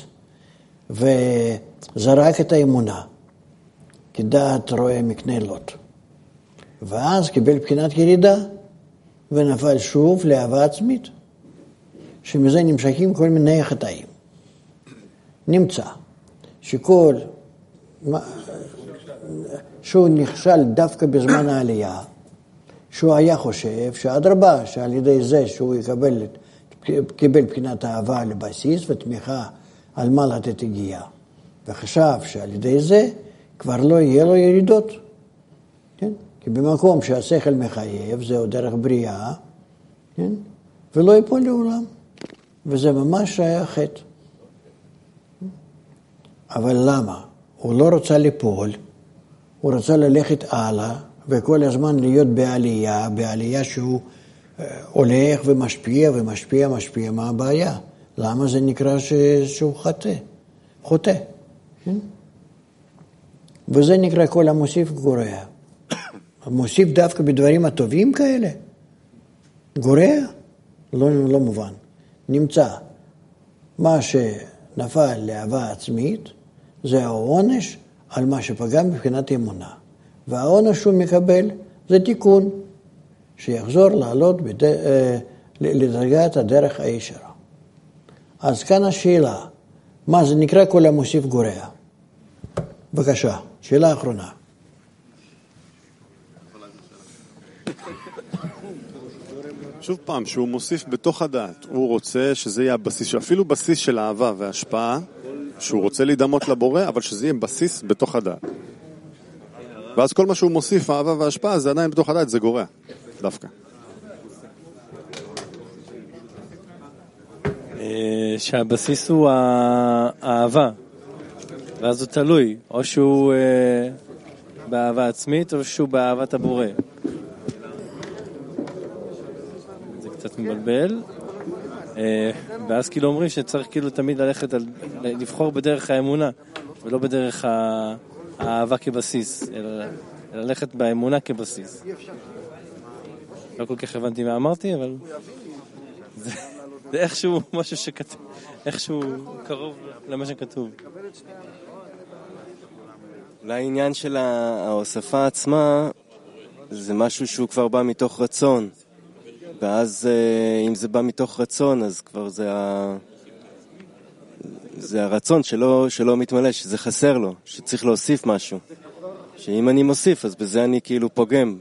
וזרק את האמונה, כדעת רואה מקנה לוט. ואז קיבל בחינת ירידה, ונפל שוב לאהבה עצמית, שמזה נמשכים כל מיני חטאים. נמצא שכל, שהוא נכשל דווקא בזמן העלייה, שהוא היה חושב שאדרבה, שעל ידי זה שהוא יקבל את קיבל בחינת אהבה לבסיס ותמיכה על מה לתת הגיעה. וחשב שעל ידי זה כבר לא יהיה לו ירידות. כן? כי במקום שהשכל מחייב, זהו דרך בריאה, כן? ולא ייפול לעולם. וזה ממש היה חטא. אבל למה? הוא לא רוצה ליפול, הוא רוצה ללכת הלאה, וכל הזמן להיות בעלייה, בעלייה שהוא הולך ומשפיע ומשפיע, משפיע. מה הבעיה? למה זה נקרא שהוא חטא? חוטא. כן? וזה נקרא כל המוסיף גורע. המוסיף דווקא בדברים הטובים כאלה. גורע? לא, לא מובן. נמצא. מה שנפל לאהבה עצמית, זה העונש על מה שפגע מבחינת אמונה. והעונש שהוא מקבל זה תיקון, שיחזור לעלות בד... לדרגת הדרך הישרה. אז כאן השאלה, מה זה נקרא כל המוסיף גורע? בבקשה, שאלה אחרונה. שוב פעם, שהוא מוסיף בתוך הדעת, הוא רוצה שזה יהיה הבסיס, אפילו בסיס של אהבה והשפעה, שהוא רוצה להידמות לבורא, אבל שזה יהיה בסיס בתוך הדעת. ואז כל מה שהוא מוסיף, האהבה וההשפעה, זה עדיין בתוך הדעת, זה גורע, דווקא. שהבסיס הוא האהבה, ואז הוא תלוי, או שהוא באהבה עצמית, או שהוא באהבת הבורא. זה קצת מבלבל. ואז כאילו אומרים שצריך כאילו תמיד ללכת, על, לבחור בדרך האמונה, ולא בדרך האהבה כבסיס, אלא ללכת באמונה כבסיס. לא כל כך הבנתי מה אמרתי, אבל זה, זה איכשהו משהו שכתוב, איכשהו קרוב למה שכתוב. לעניין של ההוספה עצמה, זה משהו שהוא כבר בא מתוך רצון. ואז אם זה בא מתוך רצון, אז כבר זה ה... זה הרצון שלא, שלא מתמלא, שזה חסר לו, שצריך להוסיף משהו. שאם אני מוסיף, אז בזה אני כאילו פוגם.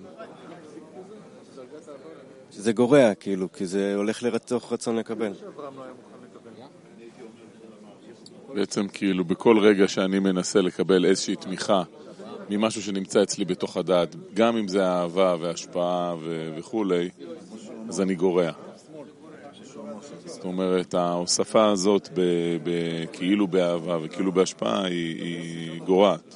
שזה גורע, כאילו, כי זה הולך לתוך רצון לקבל. בעצם כאילו בכל רגע שאני מנסה לקבל איזושהי תמיכה ממשהו שנמצא אצלי בתוך הדעת, גם אם זה האהבה וההשפעה ו- וכולי, אז אני גורע. זאת אומרת, ההוספה הזאת ב- ב- כאילו באהבה וכאילו בהשפעה היא, היא גורעת.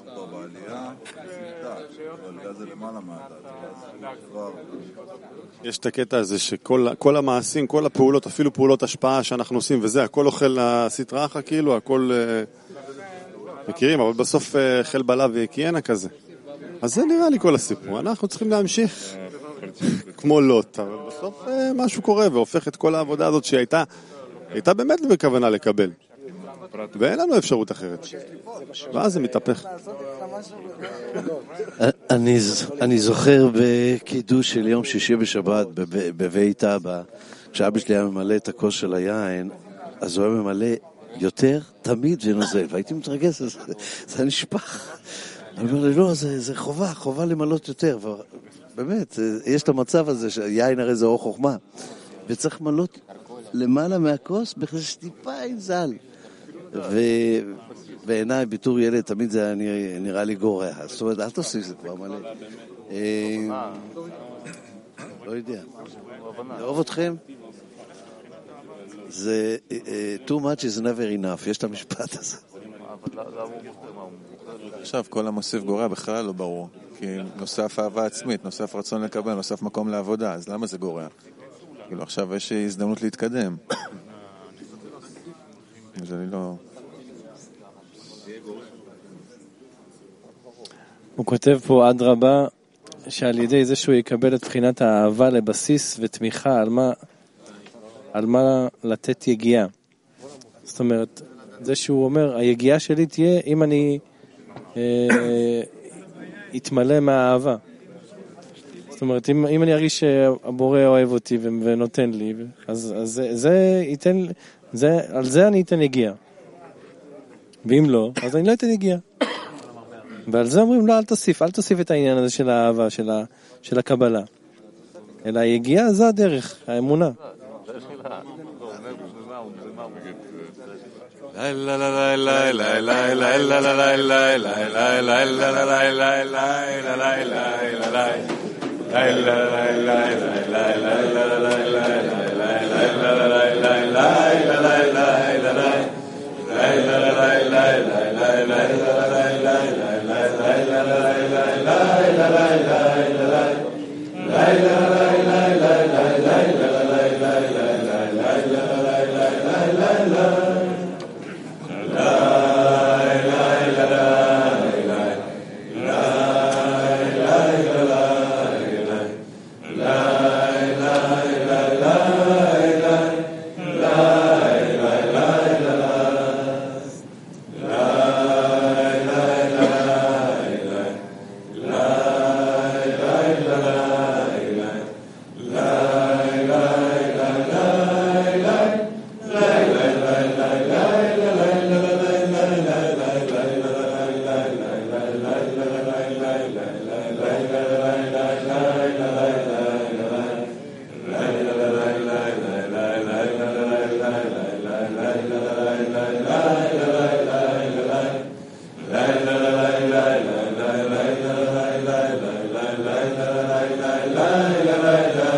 יש את הקטע הזה שכל כל המעשים, כל הפעולות, אפילו פעולות השפעה שאנחנו עושים, וזה, הכל אוכל הסטרא אחרא, כאילו, הכל uh, מכירים, אבל בסוף uh, חל בלע ויקיינה כזה. אז זה נראה לי כל הסיפור. אנחנו צריכים להמשיך כמו לוט, אבל בסוף uh, משהו קורה והופך את כל העבודה הזאת שהייתה הייתה באמת בכוונה לקבל. ואין לנו אפשרות אחרת. ואז זה מתהפך. אני, אני זוכר בקידוש של יום שישי בשבת בבית אבא, כשאבא שלי היה ממלא את הכוס של היין, אז הוא היה ממלא יותר תמיד ונוזל, והייתי מתרגש, זה, זה נשפך. אני אומר לי, לא, זה, זה חובה, חובה למלות יותר. באמת, יש את המצב הזה שיין הרי זה אור חוכמה, וצריך למלות למעלה מהכוס בכלל שטיפה יזל. ובעיניי בתור ילד תמיד זה נראה לי גורע, זאת אומרת אל תוסיף זה כבר מלא, לא יודע, לאהוב אתכם זה too much is never enough, יש את המשפט הזה. עכשיו כל המוסיף גורע בכלל לא ברור, כי נוסף אהבה עצמית, נוסף רצון לקבל, נוסף מקום לעבודה, אז למה זה גורע? כאילו עכשיו יש הזדמנות להתקדם. אז אני לא... הוא כותב פה עד רבה שעל ידי זה שהוא יקבל את בחינת האהבה לבסיס ותמיכה על מה, על מה לתת יגיעה. זאת אומרת, זה שהוא אומר, היגיעה שלי תהיה אם אני אה, אתמלא מהאהבה. זאת אומרת, אם, אם אני ארגיש שהבורא אוהב אותי ונותן לי, אז, אז זה, זה ייתן, זה, על זה אני אתן יגיעה. ואם לא, אז אני לא אתן יגיעה. ועל זה אומרים, לא, אל תוסיף, אל תוסיף את העניין הזה של האהבה, של, ה, של הקבלה. אלא היגיעה, זו הדרך, האמונה. la la la